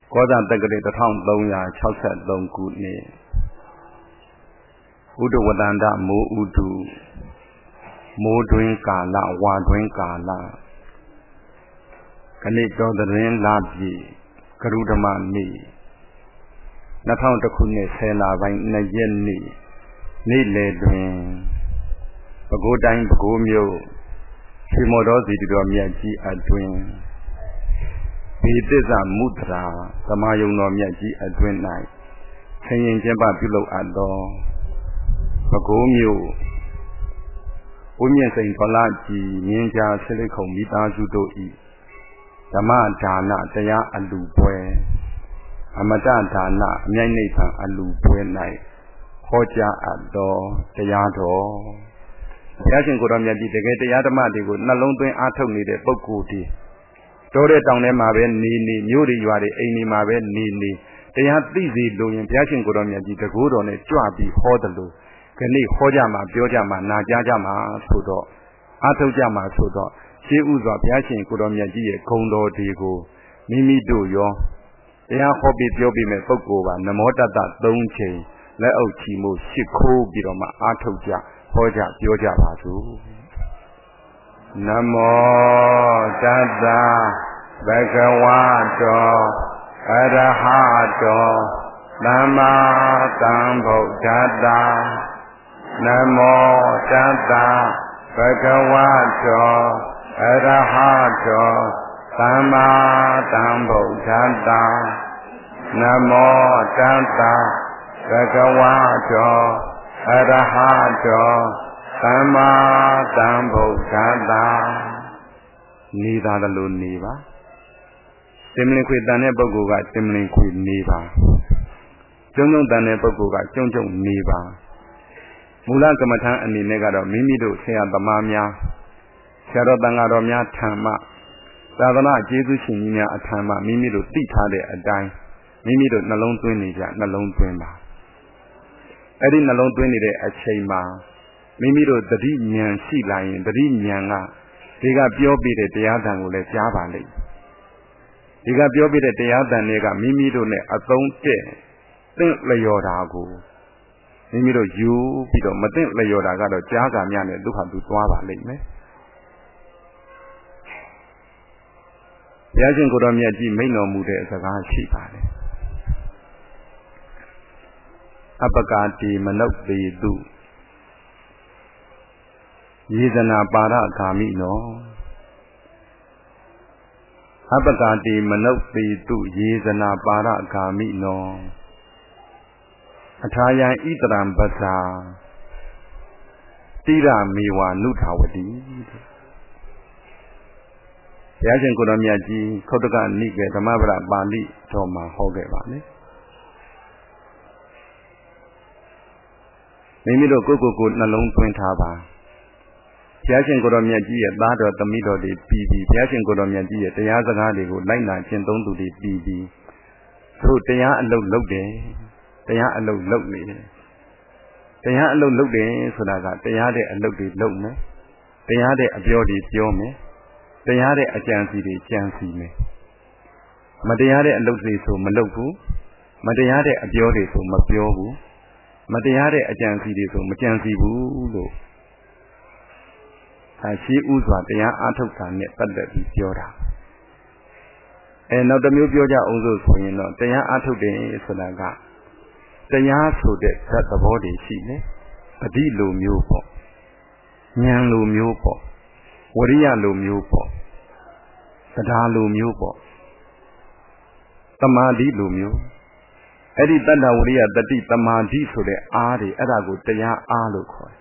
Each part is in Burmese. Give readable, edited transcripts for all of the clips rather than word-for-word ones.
ကောဇာတက္ကရာ1363ခုနှစ်ဥဒဝတန္တမိုးဥတုမိုးတွင်ကာလဝါတွင်ကာလခဏိတော်သရင်လာပြီကရုဓမနေ့2001ခုနှစ်10လပိုင်း2ရက်နေ့နေ့လယ်တွင်ပဲခူးတိုင်းပဲခူးမြို့ရွှေမော်တော်စီတော်မြတ်ကြီးအတွင်ဒီသစ္စာမုဒ္ဒရာသမာယုံတော်မြတ်ကြီးအတွင်၌ဆင်ရင်ကျင်းပပြုလုပ်အပ်သောပဲခူးမြို့ဦးမြင့်စိန်ဖလားကြီးမြင်းကြားဆလိခုံမိသားစုတို့၏ဓမ္မဒါနတရားအလူပွဲအမတဒါနအမြိုက်နိဗ္ဗာန်အလူပွဲ၌ဟောကြားအပ်သောတရားတော်ဘုရားရှင်ကိုယ်တော်မြတ်ကြီးတကယ်တရားဓမ္မတွေကိုနှလုံးသွင်းအားထုတ်နေတဲ့ပုဂ္ဂိုလ်ဒီတောတဲ့တောင်ထဲမှာပဲနေမြို့တွေရွာတွေအိမ်တွေမှာပဲနေတရားသိစေလို့ရင်ဘုရားရှင်ကိုယ်တော်မြတ်ကြီးတကူတော်နဲ့ကြွပြီးဟောတယ်လို့ခဏိဟောကြမှာပြောကြမှာနာကြားကြမှာဆိုတော့အားထုတ်ကြမှာဆိုတော့ရှင်းဥစွာဘုရားရှင်ကိုယ်တော်မြတ်ကြီးရဲ့ဂုဏ်တော်တွေကိုမိမိတို့ရောတရားဟောပြီးပြောပြီးမဲ့ပုဂ္ဂိုလ်ပါနမောတတ္တ3ချိန်လက်အုပ်ချီမှုရှ िख ိုးပြီးတော့မှအားထုတ်ကြဟောကြပြောကြပါစို့နမောတတ္တဘဂဝတောအရဟတောသမ္မာသမ္ဗုဒ္ဓတ္တနမောတတ္တဘဂဝတောအရဟတောသမ္မာသမ္ဗုဒ္ဓတ္တနမောတတ္တဘဂဝတောအရဟတောသမ္မာသမ္ဗုဒ္ဓတ္တနေသာသလိုနေပါတင်မလင်ခွေတန်တဲ့ပုဂ္ဂိုလ်ကတင်မလင်ခွေနေပါကျုံကျုံတန်တဲ့ပုဂ္ဂိုလ်ကကျုံကျုံနေပါမူလကမ္မထံအနေနဲ့ကတော့မိမိတို့ဆရာသမားများဆရာတော်တန်ဃာတော်များထံမှသာသနာကျေးဇူးရှင်ကြီးများအထံမှမိမိတို့သိထားတဲ့အတိုင်းမိမိတို့နှလုံးသွင်းနေကြနှလုံးသွင်းပါအဲ့ဒီနှလုံးသွင်းနေတဲ့အချိန်မှာမိမိတို့တတိဉာဏ်ရှိလာရင်တတိဉာဏ်ကဒီကပြောပြတဲ့တရားတန်ကိုလည်းကြားပါလိမ့်ဒီကပြောပြတဲ့တရားတန်တွေကမိမိတို့နဲ့အသုံးတဲ့သင့်လျော်တာကိုမိမိတို့ယူပြီးတော့မသင့်လျော်တာကတော့ကြားကများနဲ့သူ့ဟာသူသွားပါလိမ့်မယ်ဘုရားရှင်ကိုယ်တော်မြတ်ကြီးမိန့်တော်မူတဲ့စကားရှိပါတယ်အပကာတိမနုဿေတုယေဇနာပါရဂာမိနောအပကာတိမနုဿေတုယေဇနာပါရဂာမိနောအထာယံဣတရံပဇာတိရမေဝနုထာဝတိဘုရားရှင်ကိုယ်တော်မြတ်ကြီးခုတ်တကနိကေဓမ္မပဒပါဠိတော်မှာဟောခဲ့ပါလေမိမိတို့ကိုယ်နှလုံးသွင်းထားပါဘုရားရှင်ကိုယ်တော်မြတ်ကြီးရဲ့သားတော်သမီးတော်တွေပြီးပြီးဘုရားရှင်ကိုယ်တော်မြတ်ကြီးရဲ့တရားစကားတွေကိုလိုက်နာကျင့်သုံးသူတွေပြီးပြီးသူတရားအလုပ်လုပ်တယ်တရားအလုပ်လုပ်နေတယ်တရားအလုပ်လုပ်တယ်ဆိုတာကတရားတဲ့အလုပ်တွေလုပ်မယ်တရားတဲ့အပြောတွေပြောမယ်တရားတဲ့အကြံစီတွေကြံစီမယ်မတရားတဲ့အလုပ်တွေဆိုမလုပ်ဘူးမတရားတဲ့အပြောတွေဆိုမပြောဘူးမတရားတဲ့အကြံစီတွေဆိုမကြံစီဘူးလို့ရှိဥစွာတရားအားထုတ်တာနဲ့ပတ်သက်ပြီးပြောတာနောက်တစ်မျိုးပြောကြအောင်ဆိုရင်တော့တရားအားထုတ်တယ်ဆိုတာကတရားဆိုတဲ့သဘောတွေရှိတယ်ပဋိလိုမျိုးပေါ့ဉာဏ်လိုမျိုးပေါ့ဝရိယလိုမျိုးပေါ့သဒ္ဓါလိုမျိုးပေါ့သမာဓိလိုမျိုးအဲ့ဒီတတ္တဝရိယတတိသမာဓိဆိုတဲ့အားတွေအဲ့ဒါကိုတရားအားလို့ခေါ်တယ်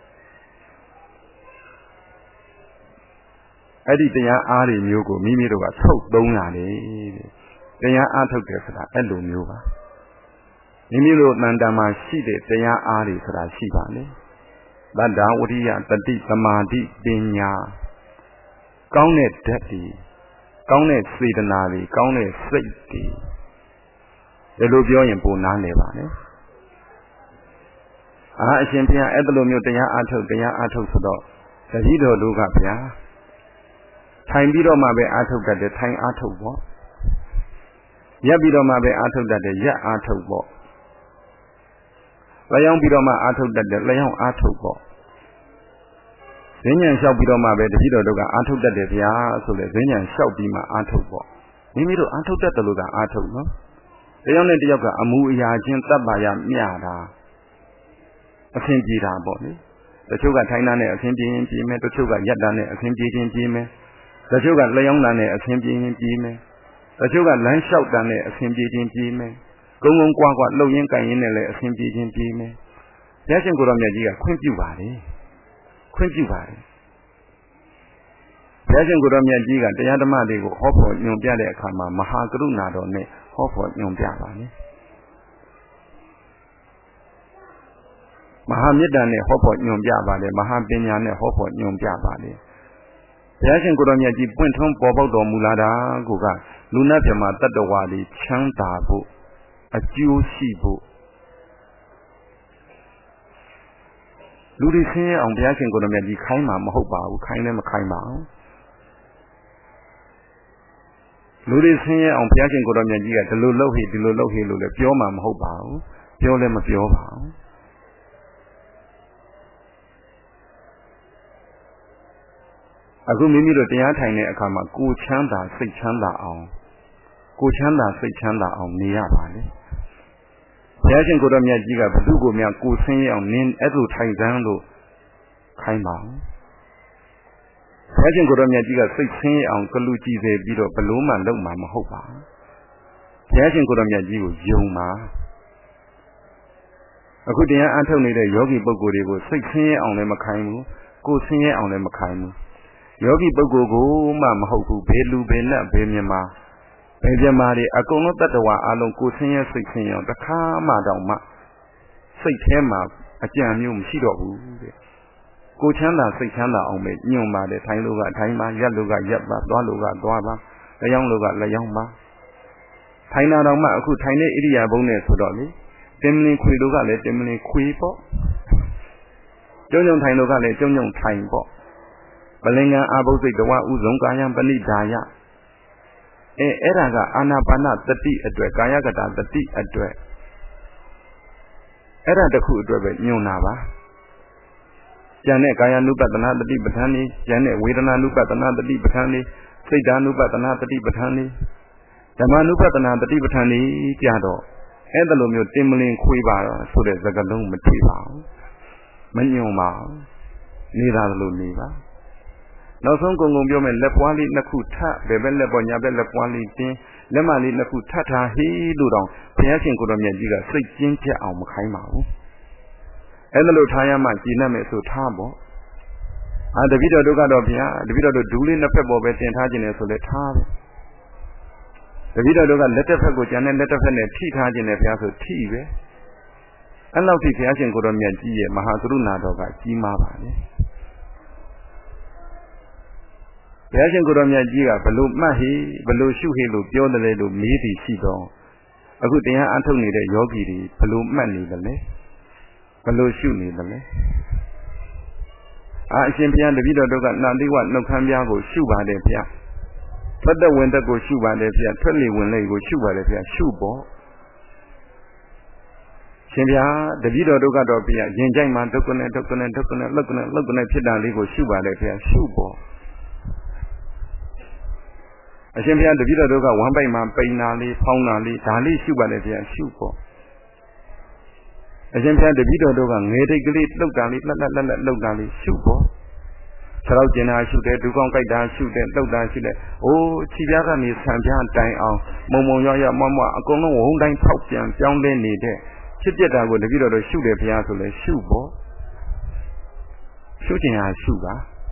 အဲ့ဒီတရားအားတွေမျိုးကိုမိမိတို့ကထုတ်သုံးရတယ်တရားအားထုတ်တယ်ဆိုတာအဲ့လိုမျိုးပါမိမိတို့တန်တမှာရှိတဲ့တရားအားတွေဆိုတာရှိပါလေတတ္တဝရိယတတိသမာဓိပညာကောင်းတဲ့ဓာတ်တွေကောင်းတဲ့စေတနာတွေကောင်းတဲ့စိတ်တွေဒီလိုပြောရင်ပုံနားလည်ပါနဲ့အရှင်ဘုရားအဲ့လိုမျိုးတရားအားထုတ်ဆိုတော့တတိတော်တို့ကဗျာထိုင်ပြီးတော့မှပဲအားထုတ်တတ်တယ်ထိုင်အားထုတ်ပေါ့ရပ်ပြီးတော့မှပဲအားထုတ်တတ်တယ်ရပ်အားထုတ်ပေါ့လျောင်းပြီးတော့မှအားထုတ်တတ်တယ်လျောင်းအားထုတ်ပေါ့ဈဉ္ဉံလျှောက်ပြီးတော့မှပဲတပည့်တော်တို့ကအားထုတ်တတ်တယ်ဗျာဆိုလေဈဉ္ဉံလျှောက်ပြီးမှအားထုတ်ပေါ့မိမိတို့အားထုတ်တတ်တယ်လို့ကအားထုတ်နော်တယောက်နဲ့တယောက်ကအမူအရာချင်းတတ်ပါရမျှတာအဆင်ပြေတာပေါ့လေတချို့ကထိုင်တာနဲ့အဆင်ပြေရင်ပြေမယ်တချို့ကရက်တာနဲ့အဆင်ပြေခြင်းပြေမယ်တချို့ကလျောင်းတာနဲ့အဆင်ပြေရင်ပြေမယ်တချို့ကလမ်းလျှောက်တာနဲ့အဆင်ပြေခြင်းပြေမယ်ကုန်းကုန်းကွာကွာလှုပ်ရင်းကန်ရင်းနဲ့လည်းအဆင်ပြေခြင်းပြေမယ်ဘုရားရှင်ကိုယ်တော်မြတ်ကြီးကခွင့်ပြုပါတယ်ခွင့်ပြုပါတယ်ဘုရားရှင်ကိုယ်တော်မြတ်ကြီးကတရားဓမ္မတွေကိုဟောဖို့ညွှန်ပြတဲ့အခါမှာမဟာကရုဏာတော်နဲ့ဟောဖို့ညွှန်ပြပါတယ်မဟာမေတ္တာနဲ့ဟောဖို့ညွှန်ပြပါတယ်မဟာပညာနဲ့ဟောဖို့ညွှန်ပြပါတယ်ဘုရားရှင်ကိုယ်တော်မြတ်ကြီးပွင့်ထွန်းပေါ်ပေါက်တော်မူလာတာကိုကလူနာပြမတတ္တဝါတွေချမ်းသာဖို့အကျိုးရှိဖို့လူတွေဆင်းရဲအောင်ဘုရားရှင်ကိုယ်တော်မြတ်ကြီးခိုင်းမှာမဟုတ်ပါဘူးခိုင်းလည်းမခိုင်းပါဘူးလူတွေဆင်းရဲအောင်ဘုရားရှင်ကိုယ်တော်မြတ်ကြီးကဒီလိုလုပ်ဟိဒီလိုလုပ်ဟိလို့လည်းပြောမှာမဟုတ်ပါဘူးပြောလည်းမပြောပါဘူးအခုမိမိတို့တရားထိုင်တဲ့အခါမှာကိုယ်ချမ်းသာစိတ်ချမ်းသာအောင်ကိုယ်ချမ်းသာစိတ်ချမ်းသာအောင်နေရပါလေဘုရားရှင်ကိုယ်တော်မြတ်ကြီးကဘုသူ့ကိုမြတ်ကိုယ်ဆင်းရဲအောင်နင်းအဲ့လိုထိုင်စမ်းလို့ခိုင်းပါဘူးဘုရားရှင်ကိုယ်တော်မြတ်ကြီးကစိတ်ဆင်းရဲအောင်ကလူကြည်စေပြီးတော့ဘလို့မှလုပ်မှာမဟုတ်ပါဘူးဘုရားရှင်ကိုယ်တော်မြတ်ကြီးကိုယုံပါအခုတရားအထုတ်နေတဲ့ယောဂီပုဂ္ဂိုလ်တွေကိုစိတ်ဆင်းရဲအောင်လည်းမခိုင်းဘူးကိုယ်ဆင်းရဲအောင်လည်းမခိုင်းဘူးယောဂီပုဂ္ဂိုလ်ကိုမှမဟုတ်ဘူးဘယ်လူဘယ်နတ်ဘယ်မြမာဘယ်မြမာတွေအကုန်လုံးတတ္တဝါအလုံးကိုယ်ဆင်းရဲစိတ်ဆင်းရဲတခါမှတော့မှစိတ်ထဲမှာအကြံမျိုးမရှိတော့ဘူးတဲ့ကိုယ်ချမ်းသာစိတ်ချမ်းသာအောင်ပဲညွန့်ပါတယ်ထိုင်လို့ကထိုင်ပါရက်လို့ကရက်ပါသွားလို့ကသွားပါလျောင်းလို့ကလျောင်းပါထိုင်တာတော့မှအခုထိုင်တဲ့ဣရိယာပုနဲ့ဆိုတော့လေတင်မလင်းခွေလို့ကလည်းတင်မလင်းခွေပေါ့ကျုံကျုံထိုင်လို့ကလည်းကျုံကျုံထိုင်ပေါ့ပလင်္ကံအာဘုစိတ်တဝဥဇုံကာယံပဏိဒါယအဲ့ဒါကအာနာပါနတတိအတွက်ကာယကတာတတိအတွက်အဲ့ဒါတခုအတွက်ပဲညွန်တာပါကျန်တဲ့ကာယ ानु ပတနာတတိပဋ္ဌာန်လေးကျန်တဲ့ဝေဒနာ ानु ပတနာတတိပဋ္ဌာန်လေးစိတ်ဓာ ानु ပတနာတတိပဋ္ဌာန်လေးဓမ္မ ानु ပတနာတတိပဋ္ဌာန်လေးကြတော့အဲ့ဒါလိုမျိုးတင်မလင်ခွေးပါဆိုတဲ့စကားလုံးမတွေ့ပါဘူးမညွန်ပါဘူးနေတာလို့နေပါနောက်ဆုံးကုန်ပြောမယ်လက်ပွားလေးနှစ်ခုထပ်ဘယ်ဘက်လက်ပေါ်ညာဘက်လက်ပွားလေးတင်းလက်မလေးနှစ်ခုထပ်ထားဟေးလို့တော့ဘုရားရှင်ကိုယ်တော်မြတ်ကြီးကစိတ်ကျဉ်းကျက်အောင်မခိုင်းပါဘူးအဲ့ဒါလို့ထားရမှကြည်နှံ့မယ်ဆိုထားပေါ့တပည့်တော်တို့ကတော့ဗျာတပည့်တော်တို့ဒူးလေးနှစ်ဖက်ပေါ်ပဲတင်ထားခြင်းလေဆိုလဲထားပဲတပည့်တော်တို့ကလက်တစ်ဖက်ကိုကျန်တဲ့လက်တစ်ဖက်နဲ့ထိထားခြင်းလေဗျာဆိုထိပဲအဲ့လောက်ထိဘုရားရှင်ကိုယ်တော်မြတ်ကြီးရဲ့မဟာကရုဏာတော်ကကြီးမားပါလေဘုရားရှင်ကိုယ်တော်မြတ်ကြီးကဘလို့မှတ်ဟိဘလို့ရှုဟိလို့ပြောတယ်လေလို့မေးသည်ရှိတော့အခုတရားအထုတ်နေတဲ့ယောဂီတွေဘလို့မှတ်နေတယ်လဲဘလို့ရှုနေတယ်လဲအရှင်ဘုရားတပည့်တော်တို့ကနာတိဝနှုတ်ခမ်းပြားကိုရှုပါတယ်ဗျာထွက်တဲ့ဝင်တဲ့ကိုရှုပါတယ်ဗျာထွက်လေဝင်လေကိုရှုပါတယ်ဗျာရှုပေါ့ရှင်ဗျာတပည့်တော်တို့ကတော့ဗျာရင်ကြိုက်မှဒုက္ခနဲ့ဒုက္ခနဲ့ဒုက္ခနဲ့လောက်ကနေလောက်ကနေဖြစ်တာလေးကိုရှုပါတယ်ဗျာရှုပေါ့အရှင်ဘုရားတပည့်တော်တို့ကဝမ်းပိုက်မှာပိန်နာလေးဖောင်းနာလေးဒါလေးရှုပါလေဗျာရှုပေါ့အရှင်ဘုရားတပည့်တော်တို့ကငယ်တိတ်ကလေးလှုပ်တာလေးလက်လှုပ်တာလေးရှုပေါ့ခြေထောက်ကျင်တာရှုတယ်ဒူးကောင်းကြိုက်တာရှုတယ်လှုပ်တာရှုတယ်အိုးခြေပြားကနေဆံပြားတိုင်အောင်မုံမုံရရမမအကုန်လုံးဝုန်းတိုင်းဖောက်ပြန်ပြောင်းလဲနေတဲ့ဖြစ်ပြတာကိုတပည့်တော်တို့ရှုတယ်ဘုရားဆိုလဲရှုပေါ့ရှုခြင်းဟာရှုပါ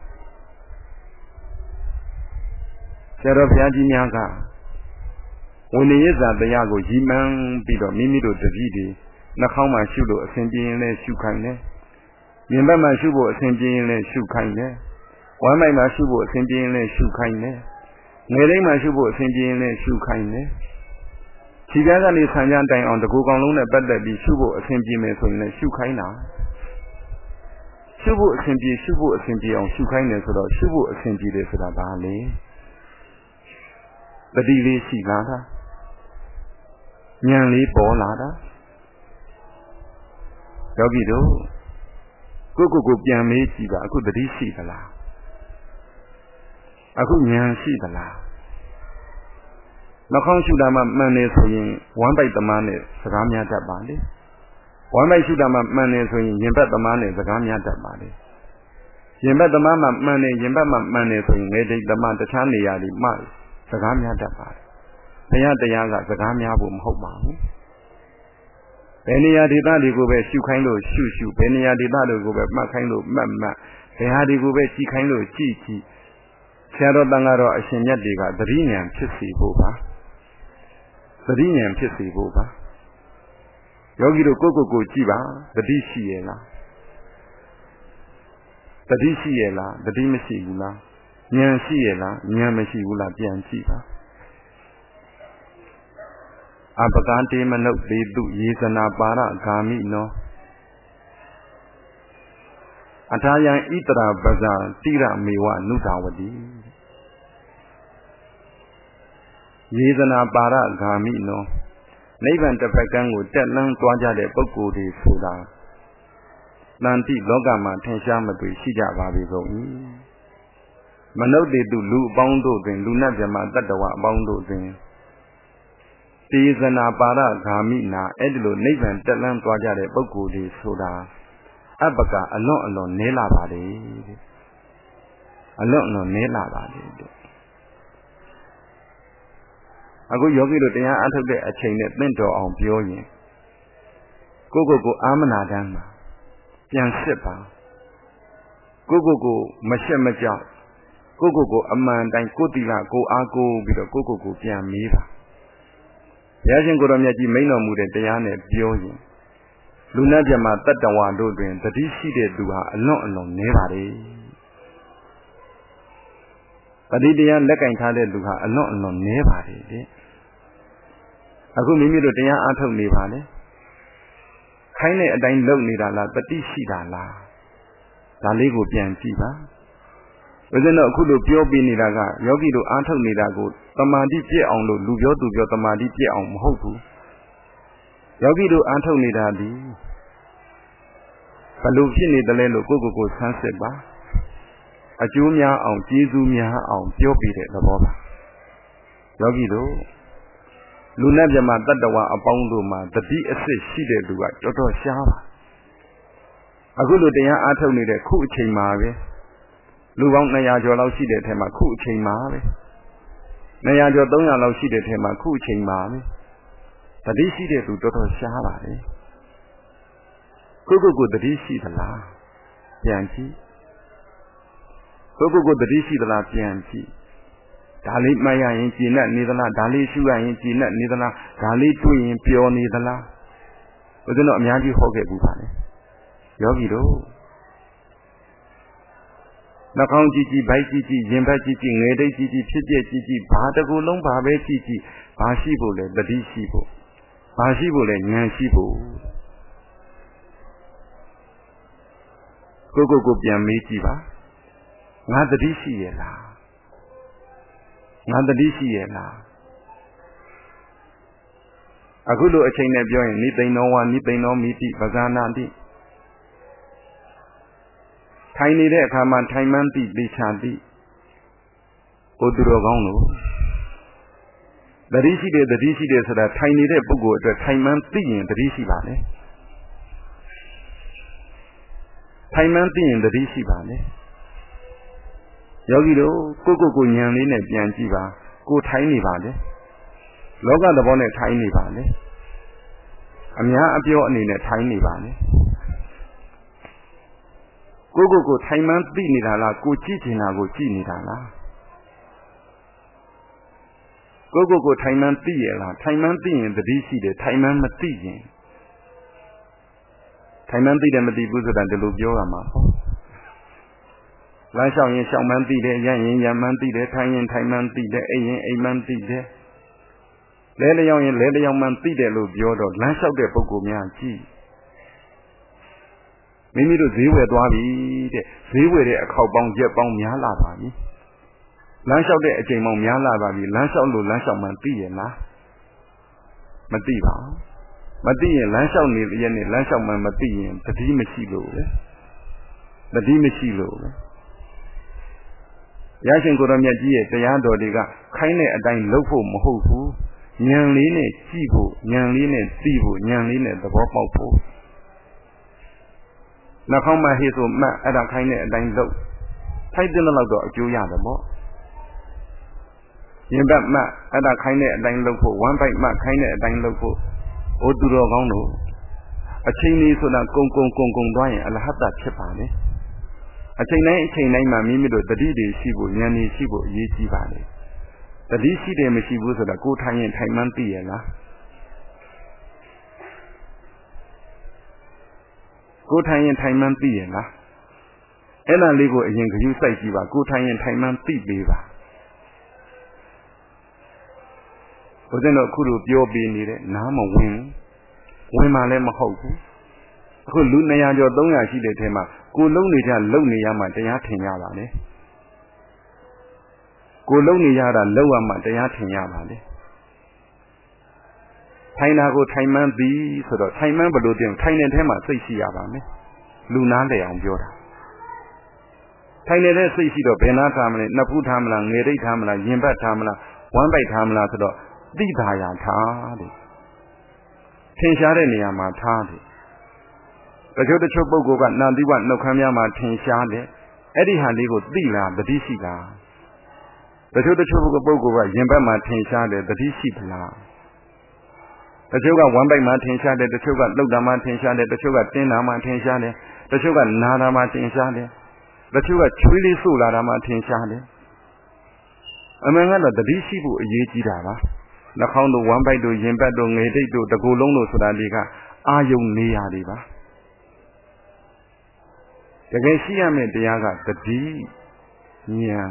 ဆရာတော်ဘုရားကြီးများကဝိနည်းရဇာတရားကိုရည်မှန်းပြီးတော့မိမိတို့တပည့်တွေနှာခေါင်းမှာရှုလို့အစဉ်ပြေရင်လည်းရှုခိုင်းတယ်။ရင်ဘက်မှာရှုဖို့အစဉ်ပြေရင်လည်းရှုခိုင်းတယ်။ဝမ်းမိုက်မှာရှုဖို့အစဉ်ပြေရင်လည်းရှုခိုင်းတယ်။ငယ်လေးမှာရှုဖို့အစဉ်ပြေရင်လည်းရှုခိုင်းတယ်။ခြေပြားကနေဆံကြတိုင်အောင်တကူကောင်လုံးနဲ့ပတ်သက်ပြီးရှုဖို့အစဉ်ပြေမယ်ဆိုရင်လည်းရှုခိုင်းတာ။ရှုဖို့အစဉ်ပြေရှုဖို့အစဉ်ပြေအောင်ရှုခိုင်းတယ်ဆိုတော့ရှုဖို့အစဉ်ပြေတယ်ဆိုတာဘာလဲ။တတိလေးရှိလား Nyanli Bolada Yogido Kuku Piamichiba, I could see the la. I could see the la. Nakon Shudama Manes one by the money, Sagamia Dabali. One by Shudama Manes Yimba the money, Sagamia Dabali. Yimba the Mama Money, Yimba Manes made the man the Chani Yadi Mai, Sagamia Dabali. They are the Yaga, Sagamia Boom Hoba. Penny Adidadi go back, she kind of shoo, Penny Adidadi go back, my kind of mamma. They had to go back, she kind of chichi. Shadow Bangaro, a Shenyadiga, the Rinian Pissy Boba. The Rinian Pissy Boba. Yogi to Coco Chiba, the Dishiela. The Dishiela, the Dimishigula. Nyan Shiela, Nyamashigula, Pian Chiba. Abagante manok de du yesana para gami no. Atayan itra baza tira mewa nutawadi. Yesana para gami no. Naivan tapakan wo tetlang twaja de pukko de soda. Nanti logama tensha matwe shija ba be so yi. Manok de du lu apaung do twin lu nat pyama tattawa apaung do twin. Tizana para Gamina, Edlo, Navan, Telan, Twajare, Bogudi, Soda, Abaga, alone, Nela Badi. Alone, Nela Badi. I go yogi to the out of the chain at Mento on Pioye. Go Amanadama, Pian Sipa. Go Mashemaja. Go Amanda, Kotila, go Ago, with a Go Pian Miva. Yashin Goromiaji may not move the Diane Bioyin. Luna Jama Tatawa Dodrin, the DC de Dua, alone, never. But the young Lekan Tade Duha, alone, never. I go maybe to the young Atom Nevale. Kindly a dine low Nidala, but DC Dala. La Lego Pianchiba. Within a good pure Binidaga, Yogi to Atom Nidago. Tamadi Pie on the Lubio to your Tamadi Pie on Hoku. Yogi do Antoni Dadi. Palufini the Lelo Gogo Sanseba. A Jumia on Jizumia on Piopi the Boba. Yogi do Lunabjama Dadawa Aboundoma, the DSS she did do at Joto Shava. A good day Antoni the Kuchi Mare. Luang Nayajo she did him a Kuchi Mare. Nayajo don't allow she did him a Kuchi Mare. The DC did to Dr. Shava. Gogo the DC the la. Pianchi. Gogo the DC the la Pianchi. Dali Maya in China, Nidala, Dali Shua in China, Nidala, Dali Twin, Pio Nidala. Was it not Miyaji Hoge Bupane? Yogi do. Nakang Gigi, Bai Gigi, Yimba Gigi, Nede Gigi, Pidge Gigi, Batago Lomba Gigi, Bashibole, the Dishibo. Bashibole, Yanshibo. Gogo Piamichiba. Not the Dishiela. Not the Dishiela. Agulu a chain of join, Nipay no one, Nipay no Miti, Bazana. Tiny there come on Taimanti, Bichanti. Odurogano. The Rishi days are that tiny there, Bugo, the Taimanti in the Rishi Valley. Taimanti in the Rishi Valley. Yogido, Gogo Yanlin and Bianchiva, go tiny valley. Loga the bonnet tiny valley. Amia appear in a tiny valley. Gogo Taimanti Nidala, go Chichina, go Chinidala. Gogo Taimanti, Taimanti in the DC, the Taiman Mati. Taimanti the Matibuza and the Lubiorama. Lashao in Shamanti, the Yan Yamanti, the Taimanti, the Amanti, the Leleon Manti, the Lubioro, Lashao de Pogomianchi. Maybe to see where Dwabi, see where a cowbound jet bound Yala. Lunch out there, Jamon Yala, lunch out to lunch on Manti, မသိပါဘူးမသိရင်လမ်းလျှောက်နေရဲ့နဲ့လမ်းလျှောက်မှမသိရင်တတိမရှိလို့ပဲတတိမရှိလို့ပဲရရှင်ကိုရမြတ်ကြီးရဲ့တရားတော်တွေကခိုင်းတဲ့အတိုင်းလုပ်ဖို့မဟုတ်ဘူးဉာဏ်လေးနဲ့ကြည့်ဖို့ဉာဏ်လေးနဲ့သိဖို့ဉာဏ်လေးနဲ့သဘောပေါက်ဖို့နှာခေါင်းမှဟေ့ဆိုမှတ်အဲ့ဒါခိုင်းတဲ့အတိုင်းလုပ်ထိုက်တဲ့လောက်တော့အကျိုးရတယ်ပေါ့ရင်ဘတ်မှတ်အဲ့ဒါခိုင်းတဲ့အတိုင်းလုပ်ဖို့ဝမ်းပိုက်မှတ်ခိုင်းတဲ့အတိုင်းလုပ်ဖို့အိုသူတော်ကောင်းတို့အချိန်လေးဆိုတာကုံသွားရင်အလဟတဖြစ်ပါလေအချိန်တိုင်းမှာမိမိတို့တတိတွေရှိဖို့ဉာဏ်တွေရှိဖို့အရေးကြီးပါလေတတိရှိတယ်မရှိဘူးဆိုတာကိုယ်ထိုင်ရင်ထိုင်မှန်းသိရလားကိုယ်ထိုင်ရင်ထိုင်မှန်းသိရလားအဲ့ဒါလေးကိုအရင်ဂရုစိုက်ကြည့်ပါကိုယ်ထိုင်ရင်ထိုင်မှန်းသိပေးပါဘုရားတို့အခုလိုပြောပေးနေတဲ့နားမဝင်မှလည်းမဟုတ်ဘူးအခုလူ200ကျော်300ရှိတဲ့ထဲမှာကိုလုံးနေကြလုံနေရမှတရားထင်ရပါလေကိုလုံးနေရတာလုံရမှတရားထင်ရပါလေထိုင်တာကိုထိုင်မှန်းသည်ဆိုတော့ထိုင်မှန်းဘလို့တင်ထိုင်တဲ့ထဲမှာစိတ်ရှိရပါမယ်လူနားလေအောင်ပြောတာထိုင်နေတဲ့စိတ်ရှိတော့ဘယ်နာထားမလဲနှစ်ဖူးထားမလားငယ်ရိတ်ထားမလားရင်ဘတ်ထားမလားဝမ်းပိုက်ထားမလားဆိုတော့သိတာရထားတယ်ထင်ရှားတဲ့နေရာမှာထားတယ်တချို့ပုဂ္ဂိုလ်ကနာသီဝနှုတ်ခမ်းများမှာထင်ရှားတယ်အဲ့ဒီဟာလေးကိုသိလားတတိရှိလားတချို့ပုဂ္ဂိုလ်ကရင်ဘတ်မှာထင်ရှားတယ်တတိရှိသလားတချို့ကဝမ်းပိုက်မှာထင်ရှားတယ်တချို့ကလှုပ်တာမှာထင်ရှားတယ်တချို့ကတင်းတာမှာထင်ရှားတယ်တချို့ကနာတာမှာထင်ရှားတယ်တချို့ကချွေးလေးဆို့လာတာမှာထင်ရှားတယ်အမှန်ကတော့တတိရှိဖို့အရေးကြီးတာပါနှာခေါင်းတို့ဝမ်းပိုက်တို့ရင်ဘတ်တို့ငယ်တိတ်တို့တကူလုံးတို့ဆိုတာတွေကအာယုံနေရာတွေပါတကယ်ရှိရမယ့်တရားကတတိဉာဏ်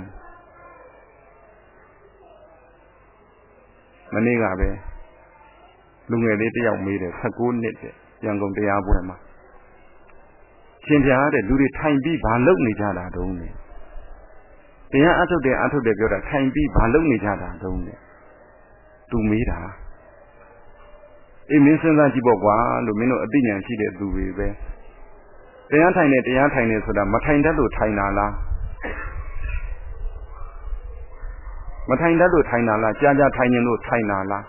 မနေ့ကပဲလူငယ်လေးတယောက်မေးတယ်19နှစ်တဲ့ရန်ကုန်တရားပွဲမှာရှင်ပြားတဲ့လူတွေထိုင်ပြီးဘာလုပ်နေကြတာတုံးလဲတရားအထုတ်တယ်ပြောတာထိုင်ပြီးဘာလုပ်နေကြတာတုံးလဲသူမေးတာအေးမင်းစဉ်းစားကြည့်ပေါ့ကွာလို့မင်းတို့အသိဉာဏ်ရှိတဲ့သူတွေပဲတရားထိုင်တယ်ဆိုတာမထိုင်တတ်လို့ထိုင်တာလားမထိုင်တတ်လို့ထိုင်တာလားကြာထိုင်နေလို့ထိုင်တာလား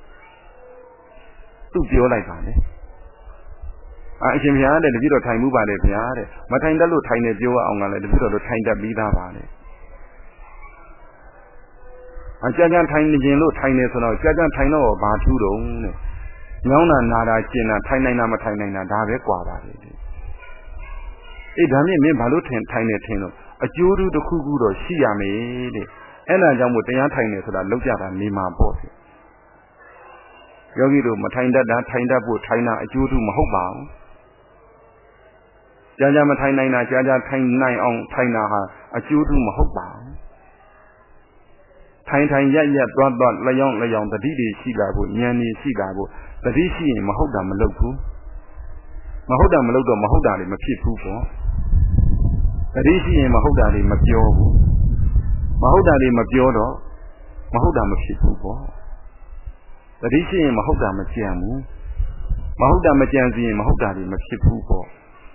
သူပြောလိုက်ပါလေအရှင်ဘုရားတဲ့တပည့်တော်ထိုင်မှုပါတယ်ဗျာတဲ့မထိုင်တတ်လို့ထိုင်နေပြောအောင်ကလည်းတပည့်တော်တို့ထိုင်တတ်ပြီးသားပါလေကြာထိုင်နေခြင်းလို့ထိုင်နေဆိုတော့ကြာထိုင်တော့ဘာထူးတုံးတဲ့ညောင်းတာနာတာကျင်တာထိုင်နိုင်တာမထိုင်နိုင်တာဒါပဲကွာပါလေအေးဒါမြင့်မင်းဘာလို့ထိုင်နေထင်လို့အကျိုးတစ်ခုခုတော့ရှိရမယ်တဲ့အဲ့ဒါကြောင့်မို့တရားထိုင်နေဆိုတာလောက်ကြတာနေမှာပေါ့ယောဂီတို့မထိုင်တတ်တာထိုင်တတ်ဖို့ထိုင်တာအကျိုးတူမဟုတ်ပါဘူးကြာမထိုင်နိုင်တာကြာထိုင်နိုင်အောင်ထိုင်တာဟာအကျိုးတူမဟုတ်ပါဘူးထိုင်ရက်သွားလျောင်းတတိတွေရှိလာဖို့ဉာဏ်တွေရှိလာဖို့တတိရှိရင်မဟုတ်တာမလုပ်ဘူးမဟုတ်တာမလုပ်တော့မဟုတ်တာတွေမဖြစ်ဘူးပေါ့တတိရှိရင်မဟုတ်တာတွေမပြောဘူးမဟုတ်တာတွေမပြောတော့မဟုတ်တာမဖြစ်ဘူးပေါ့တတိရှိရင်မဟုတ်တာမကြံဘူးမဟုတ်တာမကြံစီရင်မဟုတ်တာတွေမဖြစ်ဘူးပေါ့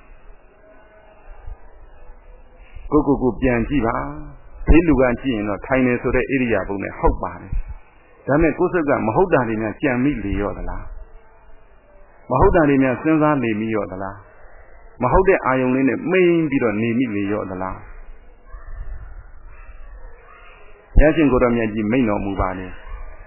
ကိုပြန်ကြည့်ပါဘေးလူကကြည့်ရင်တော့ထိုင်နေဆိုတဲ့ဣရိယာပုနဲ့ဟုတ်ပါတယ်ဒါပေမဲ့ကိုယ်စိတ်ကမဟုတ်တာတွေများကြံမိလေရောသလားမဟုတ်တာတွေများစဉ်းစားနေမိရောသလားမဟုတ်တဲ့အာယုံလေးနဲ့မိန်ပြီးတော့နေမိလေရောသလားဘုရားရှင်ကိုယ်တော်မြတ်ကြီးမိန့်တော်မူပါလေ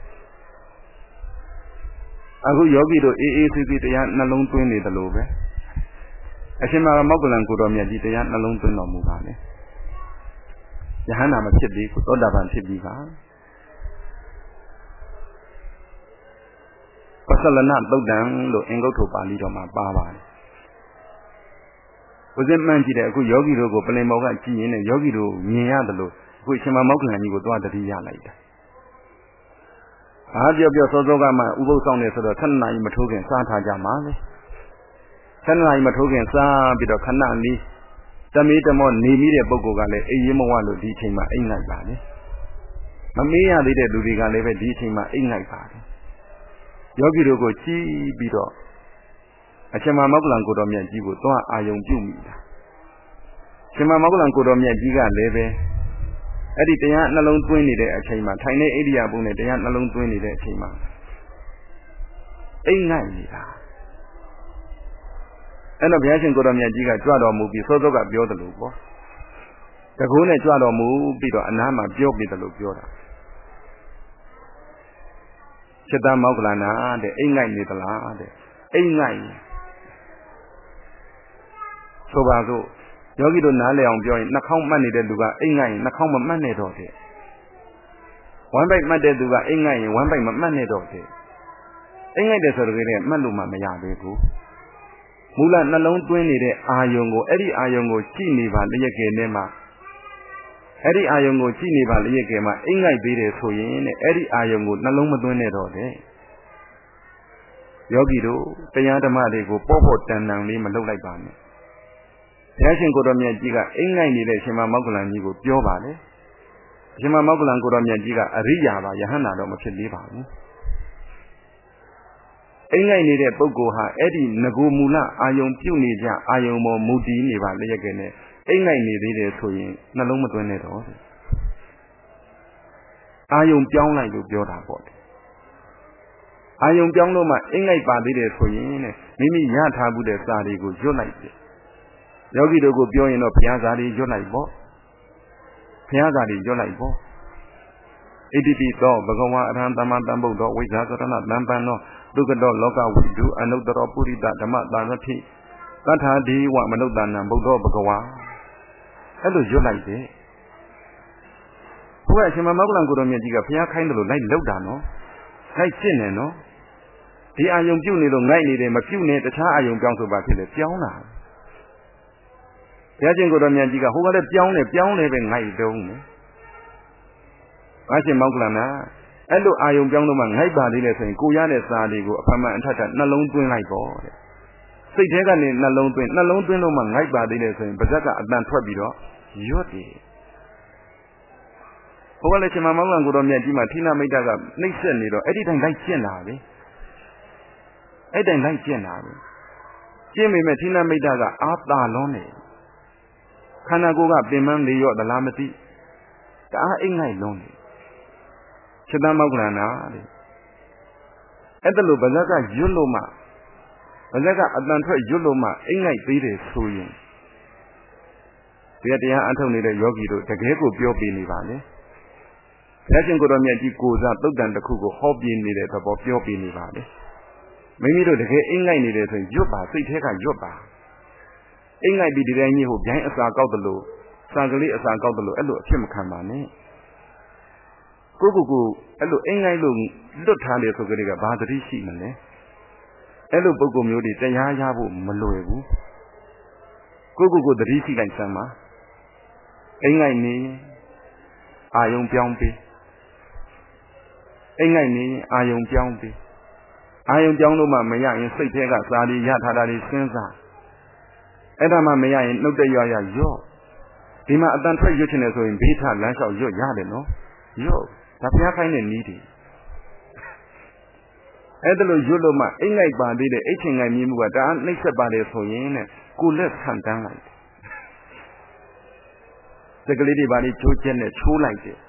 အခုယောဂီတို့အေးဆေးတရားနှလုံးသွင်းနေတယ်လို့ပဲအရှင်မောဂ္ဂလန်ကိုယ်တော်မြတ်ကြီးတရားနှလုံးသွင်းတော်မူပါလေယဟန္တာမဖြစ်သေးဘူးသောတာပန်ဖြစ်ပြီးပါပသလနသုတ်တံလို့အင်္ဂုတ္တပါဠိတော်မှာပါပါတယ်ဘုဇင်မှန်ကြည့်တယ်အခုယောဂီတို့ကိုပလင်မောကကြည့်ရင်လည်းယောဂီတို့မြင်ရတယ်လို့အခုရှင်မောဂ္ဂလန်ကြီးကိုသွားတတိရလိုက်တာပြောစောကမှဥပုသ်ဆောင်နေဆိုတော့7 နာရီမထိုးခင်စားထားကြမှာလေ7 နာရီမထိုးခင်စားပြီးတော့ခဏလေးတမေးတမောနေမိတဲ့ပုဂ္ဂိုလ်ကလည်းအိမ်ရမဝလို့ဒီအချိန်မှာအိမ်လိုက်ပါလေမမေးရသေးတဲ့လူတွေကလည်းပဲဒီအချိန်မှာအိမ်လိုက်ပါတယ်ယောဂီတို့ကိုကြည့်ပြီးတော့အရှင်မမောက္ကလံကိုတော်မြတ်ကြီးကိုသွားအာယုံပြုမိတာရှင်မမောက္ကလံကိုတော်မြတ်ကြီးကလည်းပဲအဲ့ဒီတရားနှလုံးသွင်းနေတဲ့အချိန်မှာထိုင်နေဣရိယာပုနဲ့တရားနှလုံးသွင်းနေတဲ့အချိန်မှာအိမ်ငိုက်နေတာအဲ့တော့ဘုရားရှင်ကိုတော်မြတ်ကြီးကကြွတော်မူပြီးစောစောကပြောတယ်လို့ပေါ့တကူနဲ့ကြွတော်မူပြီးတော့အနားမှာပြောပြီးတယ်လို့ပြောတာจิตမောက္ကလနာတဲ့အိမ်ငိုက်နေသလားတဲ့အိမ်ငိုက်ဆိုပါစို့ယောဂီတို့နားလည်အောင်ပြောရင်နှာခေါင်းမှတ်နေတဲ့လူကအိမ်ငိုက်ရင်နှာခေါင်းမမှတ်နဲ့တော့တဲ့ဝမ်းပိုက်မှတ်တဲ့သူကအိမ်ငိုက်ရင်ဝမ်းပိုက်မမှတ်နဲ့တော့တဲ့အိမ်ငိုက်တယ်ဆိုတော့လည်းမှတ်လို့မှမရသေးဘူးမူလနှလုံးသွင်းနေတဲ့အာယုံကိုအဲ့ဒီအာယုံကိုကြည့်နေပါလျက်ကဲနဲ့မှအဲ့ဒီအာယုံကိုကြည့်နေပါလျက်ကဲမှာအိမ်ငိုက်သေးတယ်ဆိုရင်တဲ့အဲ့ဒီအာယုံကိုနှလုံးမသွင်းနဲ့တော့တဲ့ယောဂီတို့တရားဓမ္မတွေကိုပေါ့ပေါ့တန်တန်လေးမလုပ်လိုက်ပါနဲ့ဘုရားရှင်ကိုတော်မြတ်ကြီးကအိမ်ငိုက်နေတဲ့ရှင်မမောက္ကလံကြီးကိုပြောပါလေရှင်မမောက္ကလံကိုတော်မြတ်ကြီးကအရိယာပါယဟန္တာတော့မဖြစ်သေးပါဘူးအိမ်ငိုက်နေတဲ့ပုဂ္ဂိုလ်ဟာအဲ့ဒီငကိုမူလအာယုံပြုတ်နေကြအာယုံပေါ်မူတည်နေပါလျက်ကဲနဲ့အိမ်ငိုက်နေသေးတယ်ဆိုရင်နှလုံးမသွင်းနဲ့တော့အာယုံပြောင်းလိုက်လို့ပြောတာပေါ့အာယုံပြောင်းလို့မှအိမ်ငိုက်ပါသေးတယ်ဆိုရင်တဲ့မိမိရထားမှုတဲ့စာတွေကိုရွတ်လိုက်တယ်ယောဂီတို့ကိုပြောရင်တော့ဘုရားစာတွေရွတ်လိုက်ပေါ့ဘုရားစာတွေရွတ်လိုက်ပေါ့ဣတိပိသောဘဂဝါအရဟံသမ္မာသမ္ဗုဒ္ဓောဝိဇ္ဇာသရဏတံပံသောဒုက္ခတောလောကဝိတုအနုတ္တရောပုရိသဓမ္မတာသတိသတ္ထာဒီဝမနုဿာနံဘုဒ္ဓောဘဂဝါအဲ့လိုရွတ်လိုက်တယ်ဘုရားရှင်မမောက္ကလံကိုတော်မြတ်ကြီးကဘုရားခိုင်းတယ်လို့လိုက်လောက်တာနော်လိုက်ရှင်းတယ်နော်ဒီအာယုံပြုတ်နေလို့ငိုက်နေတယ်မပြုတ်နဲ့တခြားအာယုံပြောင်းဆိုပါဖြစ်လေပြောင်းတာဘုရားရှင်ကိုတော်မြတ်ကြီးကဟိုကလည်းပြောင်းတယ်ပဲငိုက်တုံးတယ်ဘာရှင်မောက္ကလနာအဲ့လိုအာယုံပြောင်းလို့မှငိုက်ပါသေးတယ်ဆိုရင်ကိုရတဲ့စာတွေကိုအဖမှန်အထက်ထနှလုံးသွင်းလိုက်ပေါ့တဲ့စိတ်ထဲကနေနှလုံးသွင်းလို့မှငိုက်ပါသေးတယ်ဆိုရင်ပါဇက်ကအတန်ထွက်ပြီးတော့ရွတ်တယ်ဘုရားလည်းရှင်မောက္ကလံကိုတော်မြတ်ကြီးမှာဌိနမိတ်တကနှိမ့်ဆက်နေတော့အဲ့ဒီတိုင်းလိုက်ကျင့်တာပဲအဲ့တိုင်းလိုက်ကျင့်တာပဲကျင့်မိမဲ့ဌိနမိတ်တကအာသာလုံးနေခန္ဓာကိုယ်ကပင်မနေရော့သလားမသိတအားအိမ်ငိုက်လုံးနေจิตမောက္ကလနာတဲ့အဲ့ဒါလို့ဗဇက်ကရွတ်လို့မှဗဇက်ကအတန်ထွက်ရွတ်လို့မှအိမ်ငိုက်သေးတယ်ဆိုရင်တရားအထုတ်နေတဲ့ယောဂီတို့တကယ်ကိုပြောပြနေပါလေဘုရားရှင်ကိုတော်မြတ်ကြီးကိုစားသုတ်တန်တစ်ခုကိုဟောပြနေတဲ့သဘောပြောပြနေပါလေမိမိတို့တကယ်အိမ်ငိုက်နေတယ်ဆိုရင်ရွတ်ပါစိတ်ထဲကရွတ်ပါအိမ်ငိုက်ပြီးဒီတိုင်းကြီးဟိုဗျိုင်းအစာကောက်တယ်လို့စာကလေးအစာကောက်တယ်လို့အဲ့လိုအဖြစ်မခံပါနဲ့ကိုအဲ့လိုအိမ်ငိုက်လို့လွတ်ထားတယ်ဆိုကြတဲ့ကဘာသတိရှိမလဲအဲ့လိုပုံကုမျိုးတွေတရားရဖို့မလွယ်ဘူးကိုသတိရှိလိုက်စမ်းပါအိမ်ငိုက်နေအာယုံပြောင်းပြီးအိမ်ငိုက်နေအာယုံပြောင်းပြီးအာယုံပြောင်းလို့မှမရရင်စိတ်ထဲကစာလီရထားတာတွေစဉ်းစားအဲ့ဒါမှမရရင်နှုတ်တရရော့ဒီမှာအတန်ထွက်ရွတ်ချင်တယ်ဆိုရင်ဘေးထလမ်းလျှောက်ရွတ်ရတယ်နော်ရော့ဒါဘုရားခိုင်းတဲ့နည်းတွေအဲ့ဒါလို့ရွတ်လို့မှအိမ်ငိုက်ပါသေးတယ်အိတ်ချင်ငိုက်မြည်မှုကဒါနှိမ့်ဆက်ပါတယ်ဆိုရင်တဲ့ကိုလက်ဆန့်တန်းလိုက်စကလေးတွေပါလေးချိုးချက်နဲ့ချိုးလိုက်တယ်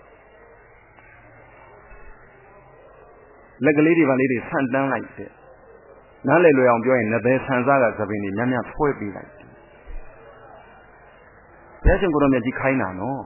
လက်ကလေးတွေပါလေးတွေဆန့်တန်းလိုက်တယ်နားလည်လွယ်အောင်ပြောရင်နဘယ်ဆန်စားကသပင်တွေများများဖွဲပေးလိုက်တယ်ဘုရားရှင်ကိုတော်မြတ်ကြီးခိုင်းတာနော်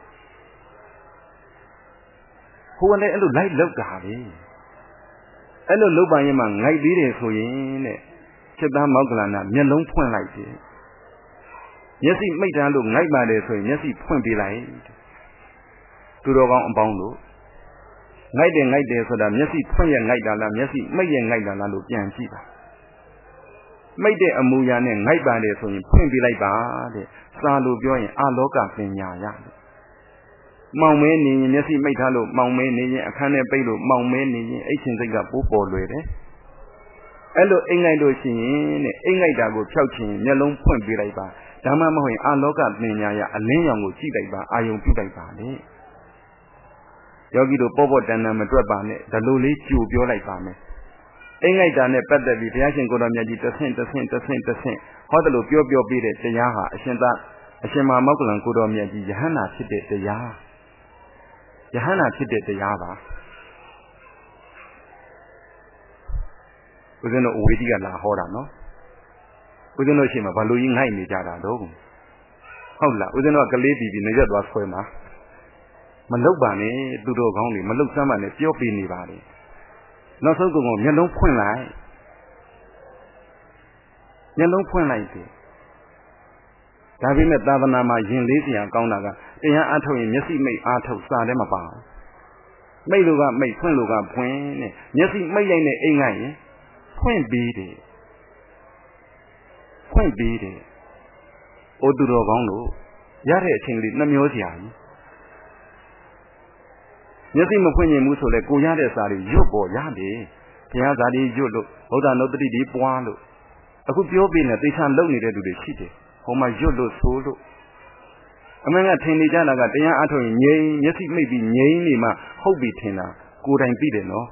ဟိုကလည်းအဲ့လိုလိုက်လောက်တာပဲအဲ့လိုလုတ်ပါရင်မှငိုက်သေးတယ်ဆိုရင်တဲ့จิตမောက္ကလနာမျက်လုံးဖွင့်လိုက်တယ်မျက်စိမိတ်တန်းလို့ငိုက်ပါတယ်ဆိုရင်မျက်စိဖွင့်ပေးလိုက်သူတော်ကောင်းအပေါင်းလို့ငိုက်တယ်ဆိုတာမျက်စိဖွင့်ရငိုက်တာလားမျက်စိမိတ်ရငိုက်တာလားလို့ပြန်ကြည့်ပါမိတ်တဲ့အမူအရာနဲ့ငိုက်ပါတယ်ဆိုရင်ဖွင့်ပေးလိုက်ပါတဲ့စာလို့ပြောရင်အလောကပညာရတယ်မောင်မဲနေရင်မျက်စိမိတ်ထားလို့မောင်မဲနေရင်အခန်းထဲပိတ်လို့မောင်မဲနေရင်အိတ်ရှင်စိတ်ကပိုးပေါ်လွယ်တယ်အဲ့လိုအိမ်ငိုက်လို့ရှိရင်တဲ့အိမ်ငိုက်တာကိုဖြောက်ချင်မျက်လုံးဖွင့်ပေးလိုက်ပါဒါမှမဟုတ်ရင်အလောကပညာရအလင်းရောင်ကိုကြည့်လိုက်ပါအာယုံပြုလိုက်ပါလေယောဂီတို့ပေါ့ပေါ့တန်တန်မတွက်ပါနဲ့ဒါလိုလေးကြိုပြောလိုက်ပါမယ် Engaged and a better be reaction go on Yaji to send. How the look your beat it, the Yaha, Ashema Mokulan go on Yaji, Jahana Chide the Yaha. Jahana Chide the Yava. Within a Widia La Hora, no? Within a Shima, Baluing Haini Jada, though. Hola, within a Galebi, Naja was for ma. Malubani, Dudo Goni, Malusaman, if you're being anybody. Not so good, you don't point like. You don't point like it. Having met Davanama, Jin Lizzy and Gonaga, they are answering Yessi may Arto Sadem about. May look up, may point look up, point. Yessi may ain't point beat it. Point beat it. Odudo Gondo, Yare Chingli, Namusia. Yessi Mapuni Musole, Guyade Sari, Yubo Yadi, Piazadi Yulo, Oda Nobody Deep Walo. I could be open at this and lonely to the city. Oh my Yulo solo. Among a tiny Janaga, they are uttering yea, yes, it may be yea, ma, hobby tina, good and beaten, no.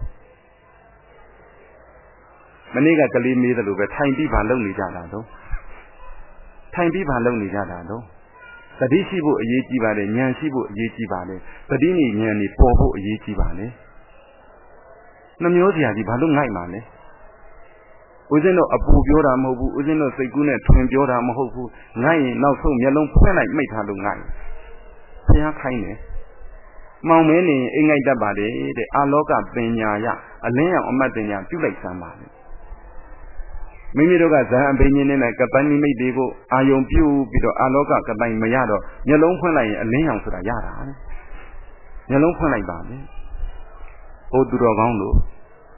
Maniga can leave me the look at time people lonely Janado. Time people lonely Janado. The Dishibu Yeji Valley, Yanshibu Yeji Valley, the Dini Yanni Popo Yeji Valley. Namusia di Balung Naimane. Within a Pubiora Mobu, within a Seguna, Twin Biora Mohu, Nine, now so Yellow Penite made her nine. They are kindness. Maumeni, Ingaida Bade, the Aloga Benya, a layer on Madenia, too late somebody. Mimiroga, Benin and Cabani Medigo, Ion Pew, Bido Aloga, Cabani Mayado, Yellow Penite, a layer for a yara. Yellow Penite Bade. O Durogando.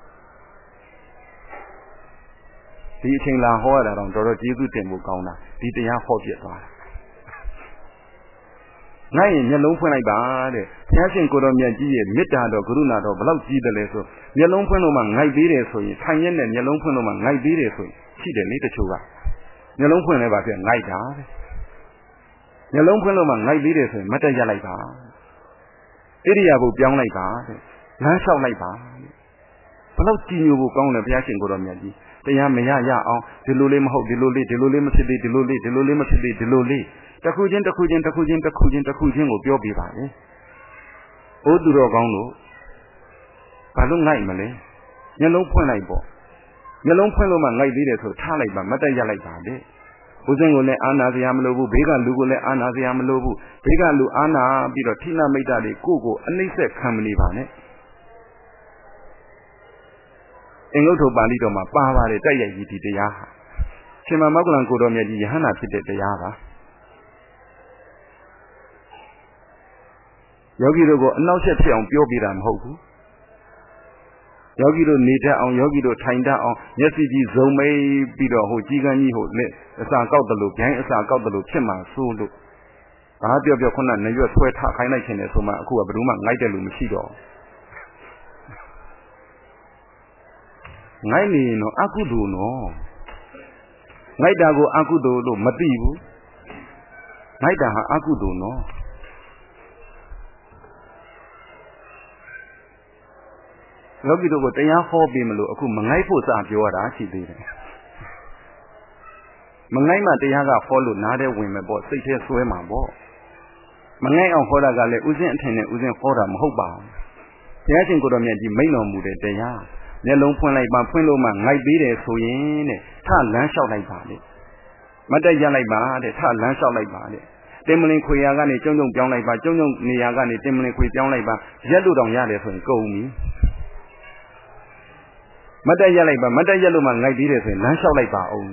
Teaching La Hora on Dorothy Temukona, Tita Hobby. Nine yellow when I bad, Yashin Kodomiaji, Mitado, Grunado, Blau Gideso, Yellow Penoman, I beat it for you, Tanyan and Yellow Penoman, I beat it for you, see the little sugar. Yellow whenever I night out. Yellow Penoman, I beat it for Matayalaiba. Iriabu Young like that, Nash out like that. Blau Ginu will go on a Yashin Kodomiaji. They are Maya, the Lulim Ho, the Lulim City, the Lulim City, the Luli. The Kujin will be obvious. O Durogano Palung Night Malay, Yellow Point I bought. Yellow Point like this, so Taliban, Mataya like that. Uzengole Anna the Amlobu, Bega Lugule Anna the Amlobu, Bega Lu Anna, Bidotina Medali, Kugo, and they said, come live on it. Engoto Balito ma Bava de Dayaki de Yaha. Chima Maglan Godomia di Hana Pite de Yava. Yogi go no set on Piobiram Hoku. Yogi Nita on Yogi Tinda on Yesiji Zome Bido Hojigani Ho, as I got the look, as I got the look, Chima Sulu. I have your conan, you are sweat highlighting it so much, who are Bruma, Nidelum Shido. Nine no Akudu no. Naidago Akudo no Matibu. Naidaha Akudu no. Yogido got a young hobby melo, a Mangai puts up your archie did. Mangaima the Yaga followed another women bought 6 years swimmer ball. Mangai on Hodagale, Uzin Tenet, Uzin Hodam Hoba. The Asian Godomiaji may no mood at the yard. Yellow point like my point man, might be there so in it. Tan lunch out like body. Mataya like body, tan lunch out like body. Demolin Kuyagani, Jong Young like by Jong Niagani, Demolin Kuyan like by Yellow down Yale for go me. Mataya like by Mataya man, like this, lunch out like by own.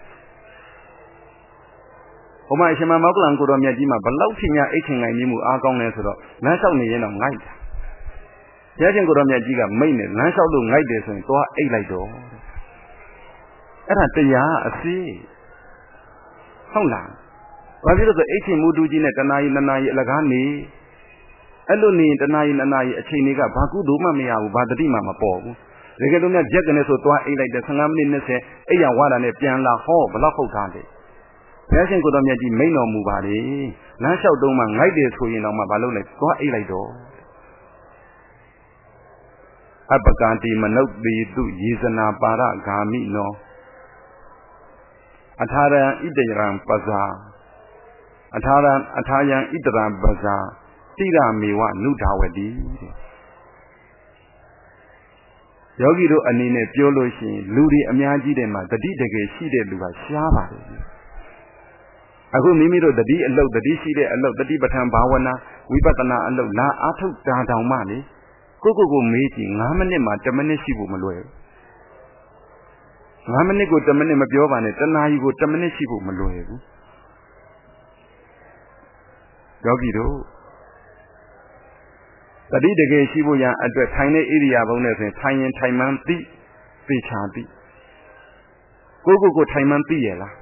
Oh my Shema Moglan Godomiajima, but Lautina 18 I knew Argon and lunch out me in a night. Yajin Godomiajiga main it, Lanshao look like this and go 8 like door. And at the ya, a sea. How long? Why did the 18 Mudujin at Nanai Lagani? Alone the Nanai a chiniga, Baku Duma Mia, Badima Mapo. They get on a jaganess or 8 like the Sangamin, Aya Wada and Pianla Hall, Balako Tande. Yajin Godomiaji may no move at it. Lanshao Doma like this, who you know my balloon like go 8 like door. Apakati manukti tu yisana para gami no Atharan itaran paza Athayan itaran paza Tira mewa nudawadi Yogi do anine pioloshi Luri amyaji de ma Dadi dege shide luga shaba Aku mimiro dadi alok dadi shide alok dadi batang bawana Wipatana alok la atuk dadang mani Koko meji 5 minute ma 10 minuteရှိဖို့မလွယ်ဘူး5 minuteကို10 minute မပြောပါနဲ့တနာရီကို10 minuteရှိဖို့မလွယ်ဘူးယောဂီတို့တတိတကယ်ရှိဖို့ရန်အတွက်ထိုင်တဲ့ဣရိယာပုနဲ့ဆိုရင်ထိုင်ရင်ထိုင်မှန်းသိသိချာသိကိုထိုင်မှန်းသိရလား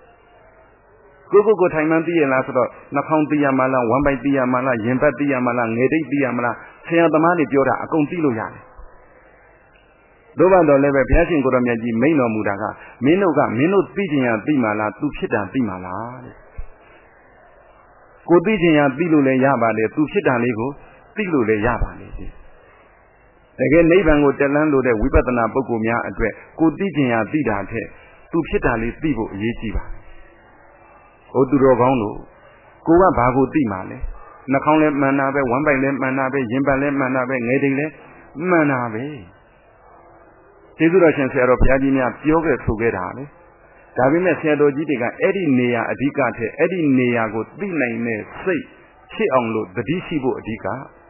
ကိုထိုင်မှန်းသိရလားဆိုတော့နှာခေါင်းသိရမှလားဝမ်းပိုက်သိရမှလားရင်ဘတ်သိရမှလားငယ်တိတ်သိရမှလားဆရာသမားတွေပြောတာအကုန်သိလို့ရတယ်။တို့တော့လည်းပဲဘုရားရှင်ကိုယ်တော်မြတ်ကြီးမိန့်တော်မူတာကမင်းတို့သိချင်ရသိမှလားသူဖြစ်တာသိမှလားတဲ့။ကိုသိချင်ရသိလို့လည်းရပါတယ်သူဖြစ်တာလေးကိုသိလို့လည်းရပါလေ။တကယ်နိဗ္ဗာန်ကိုတက်လန်းလို့တဲ့ဝိပဿနာပုဂ္ဂိုလ်များအတွက်ကိုသိချင်ရသိတာထက်သူဖြစ်တာလေးသိဖို့အရေးကြီးပါတယ်။ဟိုသူတော်ကောင်းတို့ကိုကဘာကိုသိမှလဲ။နှာခေါင်းလည်းမှန်တာပဲဝမ်းပိုက်လည်းမှန်တာပဲရင်ဘတ်လည်းမှန်တာပဲငယ်တိတ်လည်းမှန်တာပဲကျေးဇူးတော်ရှင်ဆရာတော်ဘုရားကြီးများပြောခဲ့ဆိုခဲ့တာလေဒါပေမဲ့ဆရာတော်ကြီးတွေကအဲ့ဒီနေရာအဓိကထက်အဲ့ဒီနေရာကိုသိနိုင်တဲ့စိတ်ဖြစ်အောင်လို့တတိရှိဖို့အဓိက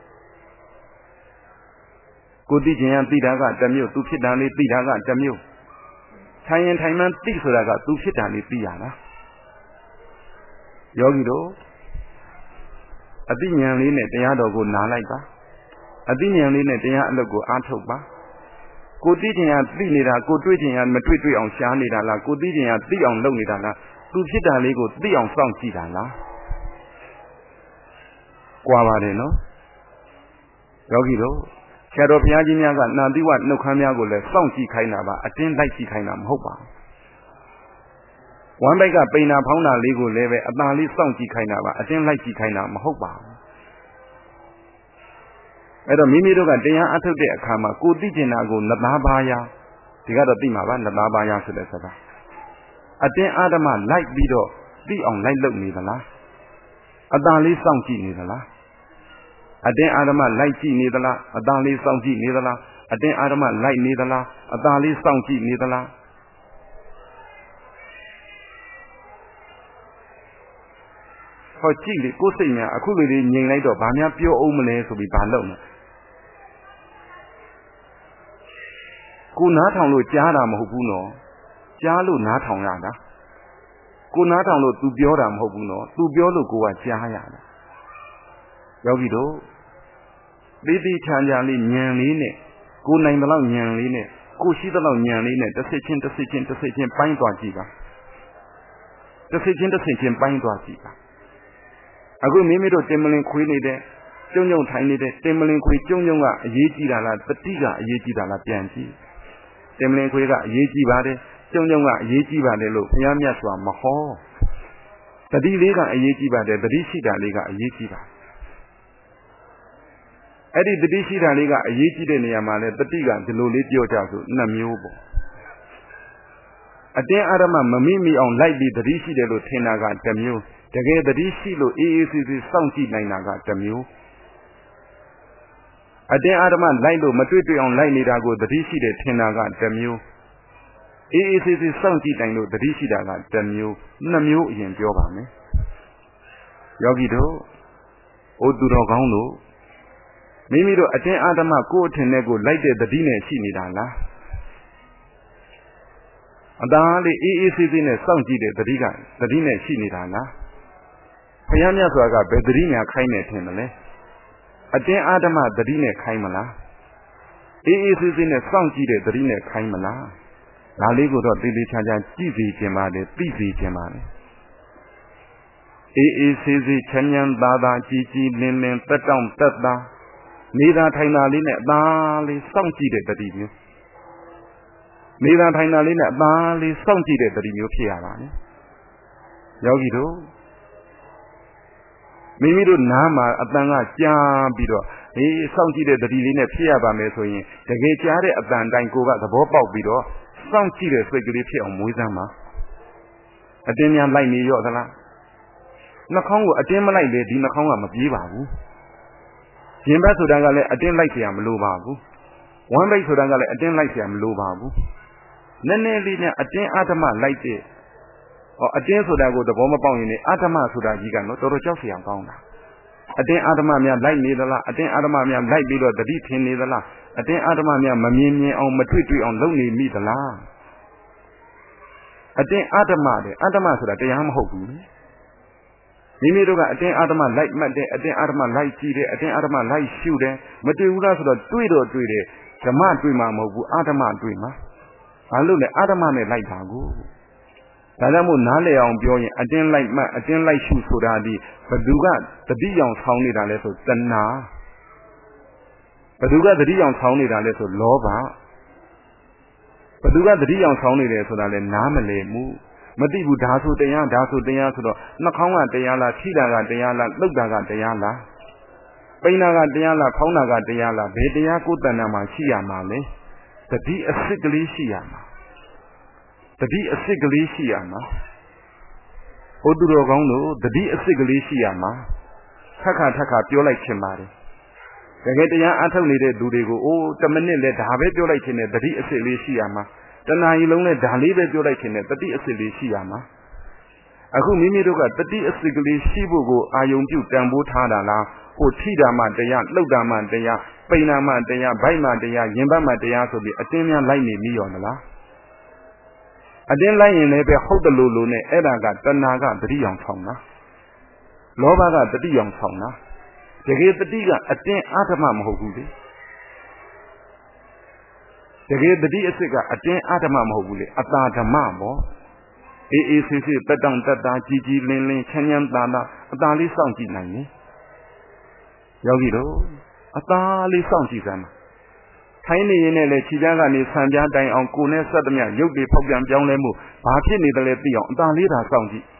ကိုသိခြင်းရသိတာကတစ်မျိုးသူဖြစ်တာလေးသိတာကတစ်မျိုးထိုင်ရင်ထိုင်မှန်းသိဆိုတာကသူဖြစ်တာလေးသိရလားယောဂီတို့အသိဉာဏ်လေးနဲ့တရားတော်ကိုနားလိုက်ပါအသိဉာဏ်လေးနဲ့တရားအလုပ်ကိုအားထုတ်ပါကိုသိခြင်းရသိနေတာကိုတွေ့ခြင်းရမတွေ့အောင်ရှားနေတာလားကိုသိခြင်းရသိအောင်လုပ်နေတာလားသူဖြစ်တာလေးကိုသိအောင်စောင့်ကြည့်တာလားကြွားပါတယ်နော်ယောဂီတို့ဆရာတော်ဘုရားကြီးများကနာတိဝနှုတ်ခမ်းများကိုလည်းစောင့်ကြည့်ခိုင်းတာပါအတင်းလိုက်ကြည့်ခိုင်းတာမဟုတ်ပါဘူးဝမ်းဘိုက်ကပိန်နာဖောင်းတာလေးကိုလည်းပဲအသာလေးစောင့်ကြည့်ခိုင်းတာပါအတင်းလိုက်ကြည့်ခိုင်းတာမဟုတ်ပါဘူးအဲ့တော့မိမိတို့ကတရားအထုတ်တဲ့အခါမှာကိုသိကျင်တာကိုနသားပါရဒီကတော့သိမှာပါနသားပါရဆိုတဲ့စကားအတင်းအာဓမလိုက်ပြီးတော့သိအောင်လိုက်လုပ်နေသလားအသာလေးစောင့်ကြည့်နေသလားအတင်းအာဓမလိုက်ကြည့်နေသလားအသာလေးစောင့်ကြည့်နေသလားအတင်းအာဓမလိုက်နေသလားအသာလေးစောင့်ကြည့်နေသလားဟောကြည့်လေကိုယ်စိတ်များအခုလေးငြိမ်လိုက်တော့ဘာများပြောအောင်မလဲဆိုပြီးဘာလုပ်လဲကိုနားထောင်လို့ကြားတာမဟုတ်ဘူးနော်ကြားလို့နားထောင်ရတာကိုနားထောင်လို့ तू ပြောတာမဟုတ်ဘူးနော် तू ပြောလို့ကိုကကြားရတာယောဂီတို့တိချာချာလေးဉာဏ်လေးနဲ့ကိုနိုင်တဲ့လောက်ဉာဏ်လေးနဲ့ကိုရှိတဲ့လောက်ဉာဏ်လေးနဲ့တစ်စိတ်ချင်းပိုင်းသွားကြည့်ပါတစ်စိတ်ချင်းပိုင်းသွားကြည့်ပါအခုမိမိတို့တင်မလင်ခွေးနေတဲ့ကျုံထိုင်နေတဲ့တင်မလင်ခွေးကျုံကအရေးကြီးတာလားတတိကအရေးကြီးတာလားပြန်ကြည့်တင်မလင်ခွေးကအရေးကြီးပါတယ်ကျုံကအရေးကြီးပါတယ်လို့ဘုရားမြတ်စွာမဟောတတိလေးကအရေးကြီးပါတယ်တတိရှိတာလေးကအရေးကြီးပါတယ်အဲ့ဒီတတိရှိတာလေးကအရေးကြီးတဲ့နေရာမှာလဲတတိကဒီလိုလေးပြောကြဆို2မျိုးပေါ့အတင်းအာရမမမိအောင်လိုက်ပြီးတတိရှိတယ်လို့ထင်တာက1မျိုးတကယ်တတိရှိလို့အေးအေးဆေးဆေးစောင့်ကြည့်နိုင်တာက1မျိုးအတင်းအာရမလိုက်လို့မတွေ့အောင်လိုက်နေတာကိုတတိရှိတယ်ထင်တာက1မျိုးအေးအေးဆေးဆေးစောင့်ကြည့်နိုင်လို့တတိရှိတာက1မျိုး2မျိုးအရင်ပြောပါမယ်ယောဂီတို့အိုသူတော်ကောင်းတို့မိမိတို့အတင်းအာရမကိုယ်အထင်နဲ့ကိုလိုက်တဲ့တတိနဲ့ရှိနေတာလားအသာလေးအေးအေးဆေးဆေးနဲ့စောင့်ကြည့်တဲ့တတိနဲ့ရှိနေတာလားဘုရားမြတ်စွာကဘယ်တတိညာခိုင်းနေထင်မလဲအတင်းအာဓမတတိနဲ့ခိုင်းမလားအေးအေးဆေးဆေးနဲ့စောင့်ကြည့်တဲ့တတိနဲ့ခိုင်းမလားဒါလေးကိုတော့တေးသေးချာချာကြည့်စီခြင်းပါတယ်သိစီခြင်းပါတယ်အေးအေးဆေးဆေးချမ်းချမ်းသာသာကြည်ကြည်လင်းလင်းတက်တောင့်တက်တာနေတာထိုင်တာလေးနဲ့အသာလေးစောင့်ကြည့်တဲ့တတိမျိုးနေတာထိုင်တာလေးနဲ့အသာလေးစောင့်ကြည့်တဲ့တတိမျိုးဖြစ်ရပါမယ်ယောဂီတို့မိမိတို့နားမှာအတန်ကကြားပြီးတော့စောင့်ကြည့်တဲ့တတိလေးနဲ့ဖြစ်ရပါမယ်ဆိုရင်တကယ်ကြားတဲ့အတန်တိုင်းကိုကသဘောပေါက်ပြီးတော့စောင့်ကြည့်တဲ့စိတ်ကလေးဖြစ်အောင်မွေးစမ်းပါအတင်းများလိုက်နေရော့သလားနှာခေါင်းကိုအတင်းမလိုက်လေဒီနှာခေါင်းကမပြေးပါဘူးရင်ဘတ်ဆိုတာကလည်းအတင်းလိုက်เสียမလိုပါဘူးဝမ်းဘိတ်ဆိုတာကလည်းအတင်းလိုက်เสียမလိုပါဘူးနည်းနည်းလေးနဲ့အတင်းအာဓမလိုက်တဲ့အတင်းဆိုတာကိုသဘောမပေါက်ရင်လေအာဓမဆိုတာကြီးကတော့တော်တော်ကြောက်เสียအောင်ကောင်းတာအတင်းအာဓမများလိုက်နေသလားအတင်းအာဓမများလိုက်ပြီးတော့တတိထင်နေသလားအတင်းအာဓမများမမြင်အောင်မတွေ့အောင်လုပ်နေမိသလားအတင်းအာဓမတဲ့အာဓမဆိုတာတရားမဟုတ်ဘူးမိမိတို့ကအတင်းအာဓမလိုက်မှတ်တယ်အတင်းအာဓမလိုက်ကြည့်တယ်အတင်းအာဓမလိုက်ရှုတယ်မတွေ့ဘူးလားဆိုတော့တွေ့တော့တွေ့တယ်ဓမ္မတွေ့မှာမဟုတ်ဘူးအာဓမတွေ့မှာဘာလို့လဲအာဓမနဲ့လိုက်တာကိုဒါကြောင့်မို့နားလည်အောင်ပြောရင်အတင်းလိုက်မှတ်အတင်းလိုက်ရှုဆိုတာဒီဘသူကတတိယံဆောင်းနေတာလဲဆိုတဏှာဘသူကတတိယံဆောင်းနေတာလဲဆိုလောဘဘသူကတတိယံဆောင်းနေတယ်ဆိုတာလဲနားမလည်မှုမသိဘူးဒါဆိုတရားဆိုတော့နှာခေါင်းကတရားလားထိတာကတရားလားလှုပ်တာကတရားလားပိန်တာကတရားလားဖောင်းတာကတရားလားဘယ်တရားကိုယ်တဏ္ဍာမှာရှိရမှာလဲတတိအစစ်ကလေးရှိရမှာတတိအစစ်ကလေးရှိရမှာဟိုသူတော်ကောင်းတို့တတိအစစ်ကလေးရှိရမှာထက်ခါပြောလိုက်ခြင်းပါတယ်တကယ်တရားအထုတ်နေတဲ့သူတွေကိုအိုး1မိနစ်လဲဒါပဲပြောလိုက်ခြင်းနဲ့တတိအစစ်လေးရှိရမှာတဏှာကြီးလုံးနဲ့ဒါလေးပဲပြောလိုက်ခြင်းနဲ့တတိအစစ်လေးရှိရမှာအခုမိမိတို့ကတတိအစစ်ကလေးရှိဖို့ကိုအာယုံပြုတန်ဖိုးထားတာလားဟိုထိတာမှတရားလှုပ်တာမှတရားပိန်တာမှတရားဗိုက်မှတရားရင်ဘတ်မှတရားဆိုပြီးအတင်းများလိုက်နေမိရောမလားအတင်းလိုက်ရင်လည်းပဲဟုတ်တယ်လို့နဲ့အဲ့ဒါကတဏှာကတတိယံဆောင်တာလောဘကတတိယံဆောင်တာတကယ်တတိကအတင်းအာဓမမဟုတ်ဘူးလေတကယ်တတိအစစ်ကအတင်းအာဓမမဟုတ်ဘူးလေအတာဓမ္မပေါ့အေးဆေးတက်တောင့်တက်တာကြီးလင်းချမ်းသာအတာလေးစောင့်ကြည့်နိုင်တယ်ယောဂီတို့အတာလေးစောင့်ကြည့်စမ်းပါထိုင်းနေရင်လည်းခြေပြားကနေဆံပြားတိုင်အောင်ကိုယ်နဲ့ဆက်သမျှရုပ်တွေဖောက်ပြန်ပြောင်းလဲမှုဘာဖြစ်နေတယ်လဲသိအောင်အတာလေးသာစောင့်ကြည့်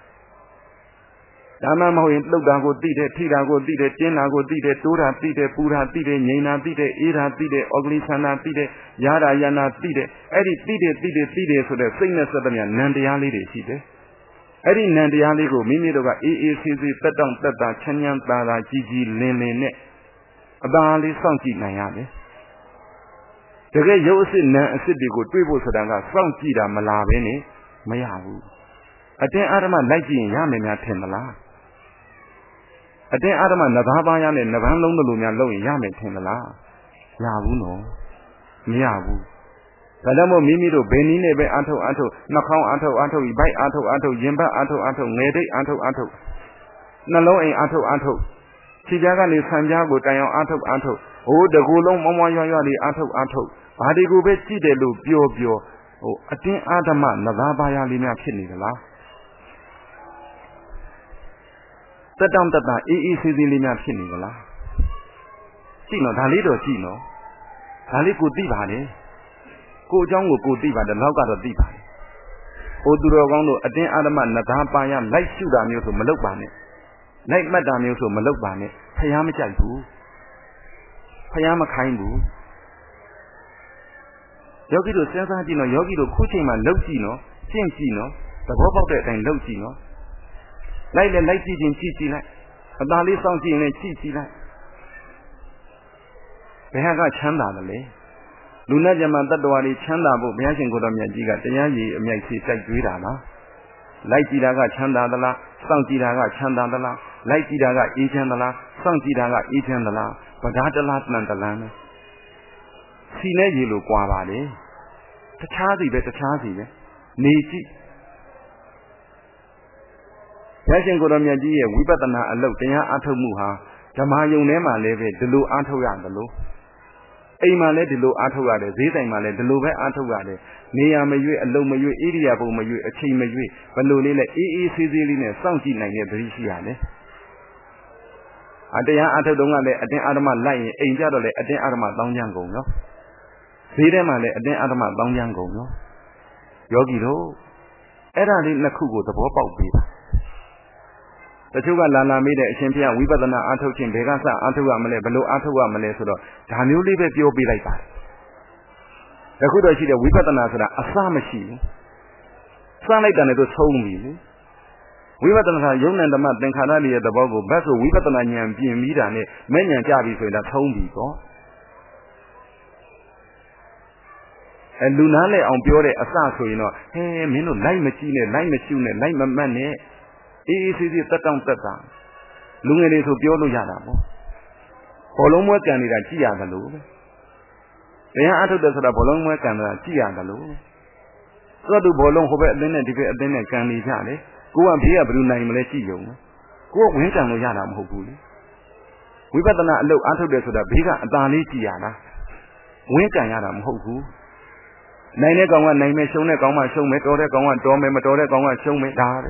ဒါမှမဟုတ်ရင်လှုပ်တာကိုသိတယ်ထိတာကိုသိတယ်တင်းတာကိုသိတယ်တိုးတာသိတယ်ပူတာသိတယ်ငြိမ်တာသိတယ်အေးတာသိတယ်အော်ဂလီဆန္ဒသိတယ်ရတာယနာသိတယ်အဲ့ဒီသိတယ်ဆိုတဲ့စိတ်နဲ့ဆက်သမျှနံတရားလေးတွေရှိတယ်အဲ့ဒီနံတရားလေးကိုမိမိတို့ကအေးဆေးတက်တောင့်တက်တာချမ်းသာကြီးလင်းနဲ့အသာလေးစောင့်ကြည့်နိုင်ရတယ်တကယ်ရုပ်အစစ်နံအစစ်တွေကိုတွေးဖို့ဆိုတာကစောင့်ကြည့်တာမလားပဲနဲ့မရဘူးအတင်းအာဓမလိုက်ကြည့်ရင်ရမယ်များထင်မလားအတင်းအာဓမနဘာပါးရနဲ့နဗန်းလုံးတို့လိုများလုပ်ရင်ရမယ်ထင်မလားရဘူးနော်မရဘူးဒါကြောင့်မို့မိမိတို့ဘယ်နည်းနဲ့ပဲအထုတ်နှာခေါင်းအထုတ်ဗိုက်အထုတ်ရင်ဘတ်အထုတ်ငယ်ဒိတ်အထုတ်နှလုံးအိမ်အထုတ်ခြေပြားကနေဆံပြားကိုတိုင်အောင်အထုတ်ဟိုတကူလုံးမွားရွလေးအထုတ်ဘာတွေကိုပဲကြည့်တယ်လို့ပြောဟိုအတင်းအာဓမနဘာပါးရလေးများဖြစ်နေသလားတက်တောင့်တက်တာအေးဆေးလေးများဖြစ်နေသလားကြည့်နော်ဒါလေးတော့ကြည့်နော်ဒါလေးကိုသိပါလေကိုအကြောင်းကိုသိပါတယ်လောက်ကတော့သိပါတယ်ဟိုသူတော်ကောင်းတို့အတင်းအာဓမနဘာပါရလိုက်ရှုတာမျိုးဆိုမလုပ်ပါနဲ့လိုက်မှတ်တာမျိုးဆိုမလုပ်ပါနဲ့ဖျားမကြိုက်ဘူးဖျားမခိုင်းဘူးယောဂီတို့စဉ်းစားကြည့်နော်ယောဂီတို့ခုချိန်မှာလှုပ်ကြည့်နော်ရှင်းကြည့်နော်သဘောပေါက်တဲ့အတိုင်းလှုပ်ကြည့်နော်လိုက်ကြည့်ချင်းကြည့်လိုက်အသာလေးစောင့်ကြည့်ရင်လည်းကြည့်လိုက်ဘယ်ဟာကချမ်းသာတယ်လဲလူနဲ့ဇမန်တတ္တဝါတွေချမ်းသာဖို့ဘုရားရှင်ကိုယ်တော်မြတ်ကြီးကတရားရည်အမြိုက်စီတိုက်တွေးတာလားလိုက်ကြည့်တာကချမ်းသာသလားစောင့်ကြည့်တာကချမ်းသာသလားလိုက်ကြည့်တာကအေးချမ်းသလားစောင့်ကြည့်တာကအေးချမ်းသလားဗဒါတလားတန်တလန်းနဲ့စီနဲ့ရေလိုကြွားပါလေတခြားစီပဲနေကြည့်ဘုရားရှင်ကိုယ်တော်မြတ်ကြီးရဲ့ဝိပဿနာအလုပ်တရားအထုတ်မှုဟာဓမ္မယုံထဲမှာလည်းပဲဒီလိုအထုတ်ရတယ်လို့အိမ်မှာလည်းဒီလိုအထုတ်ရတယ်ဈေးတိုင်မှာလည်းဒီလိုပဲအထုတ်ရတယ်နေရာမရွေးအလုံးမရွေးဣရိယာပုမရွေးအချိန်မရွေးဘလို့လေးလဲအေးဆေးလေးနဲ့စောင့်ကြည့်နိုင်တဲ့သတိရှိရတယ်တရားအထုတ်တုန်းကလည်းအတင်းအာဓမလိုက်ရင်အိမ်ကြတော့လည်းအတင်းအာဓမတောင်းကြံကုန်နော်ဈေးထဲမှာလည်းအတင်းအာဓမတောင်းကြံကုန်နော်ယောဂီတို့အဲ့ဒါလေးနှစ်ခုကိုသဘောပေါက်ပြီးပါ The Chuga Lana made a champion, we better not out in Vegasa, Antua Male, below Antua Male, so that you leave it, you'll be like that. The good idea, we better not a Samashi. Sunlight than it was home. We better not young and the man, then Canadi at the Bogo, Basso, we better not being meet and many and Javi for that home people. And Lunale on Pure Asaso, hey, Mino, Lime machine, Lime Mane. Easy that down that down. Lunga to Biolo Yanamo. Polomwa Canada, Gia the Loo. They are out of the Polomwa Canada, Gia the Loo. So do Bolon Hobet then and then Candy Jale. Go and be a Bruna Malachio. Go Wincan Yanam Hopuli. We better not look out of the bigger Dani Giana. Wincan Yanam Hopu. Nine Gama, name show me, Gama show me, Dore Gama, Dome, Madore Gama show me, Dare.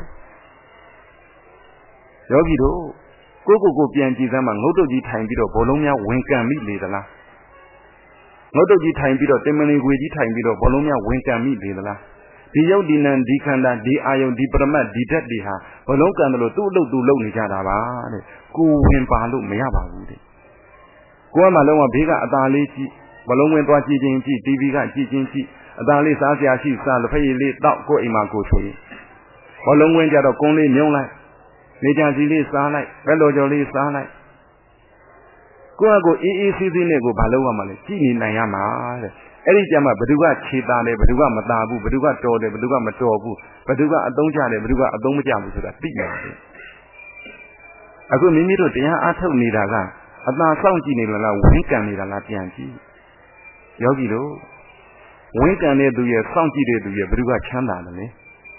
Yogido, Gogo Pianji Zaman, Nodoji time below, Bologna, Wincan meet leader. Nodoji time below, Temani Wiji time below, Bologna, Wincan meet leader. The Yodin and Dikanda, the Ion, the Brahma, the Dediha, Bologna, two low Nijada, Go in Palu, Mayaba. Guamaloma Biga, Adalici, Bologna, Jinji, Diviga, Jinji, Adalis Asia, Sal, Pay, Dot, Go Imago Tree. Bologna, Jado, Conley, Yola. Nejazili Starlight, Velojoli Starlight. Go EECZ Nego Baloa Male, Gini Nayama, Erijama, Baduga Chita, Baduga Matabu, Baduga Tode, Baduga Matobu, Baduga Adonja, Baduga Adomajabu to that big man. I go Mimito, they are Ato Nidaga, Adna Sanji Nila, Winka Nila Latianji. Yogido, Winka Ne do your Sanji de do your Baduga Chanda.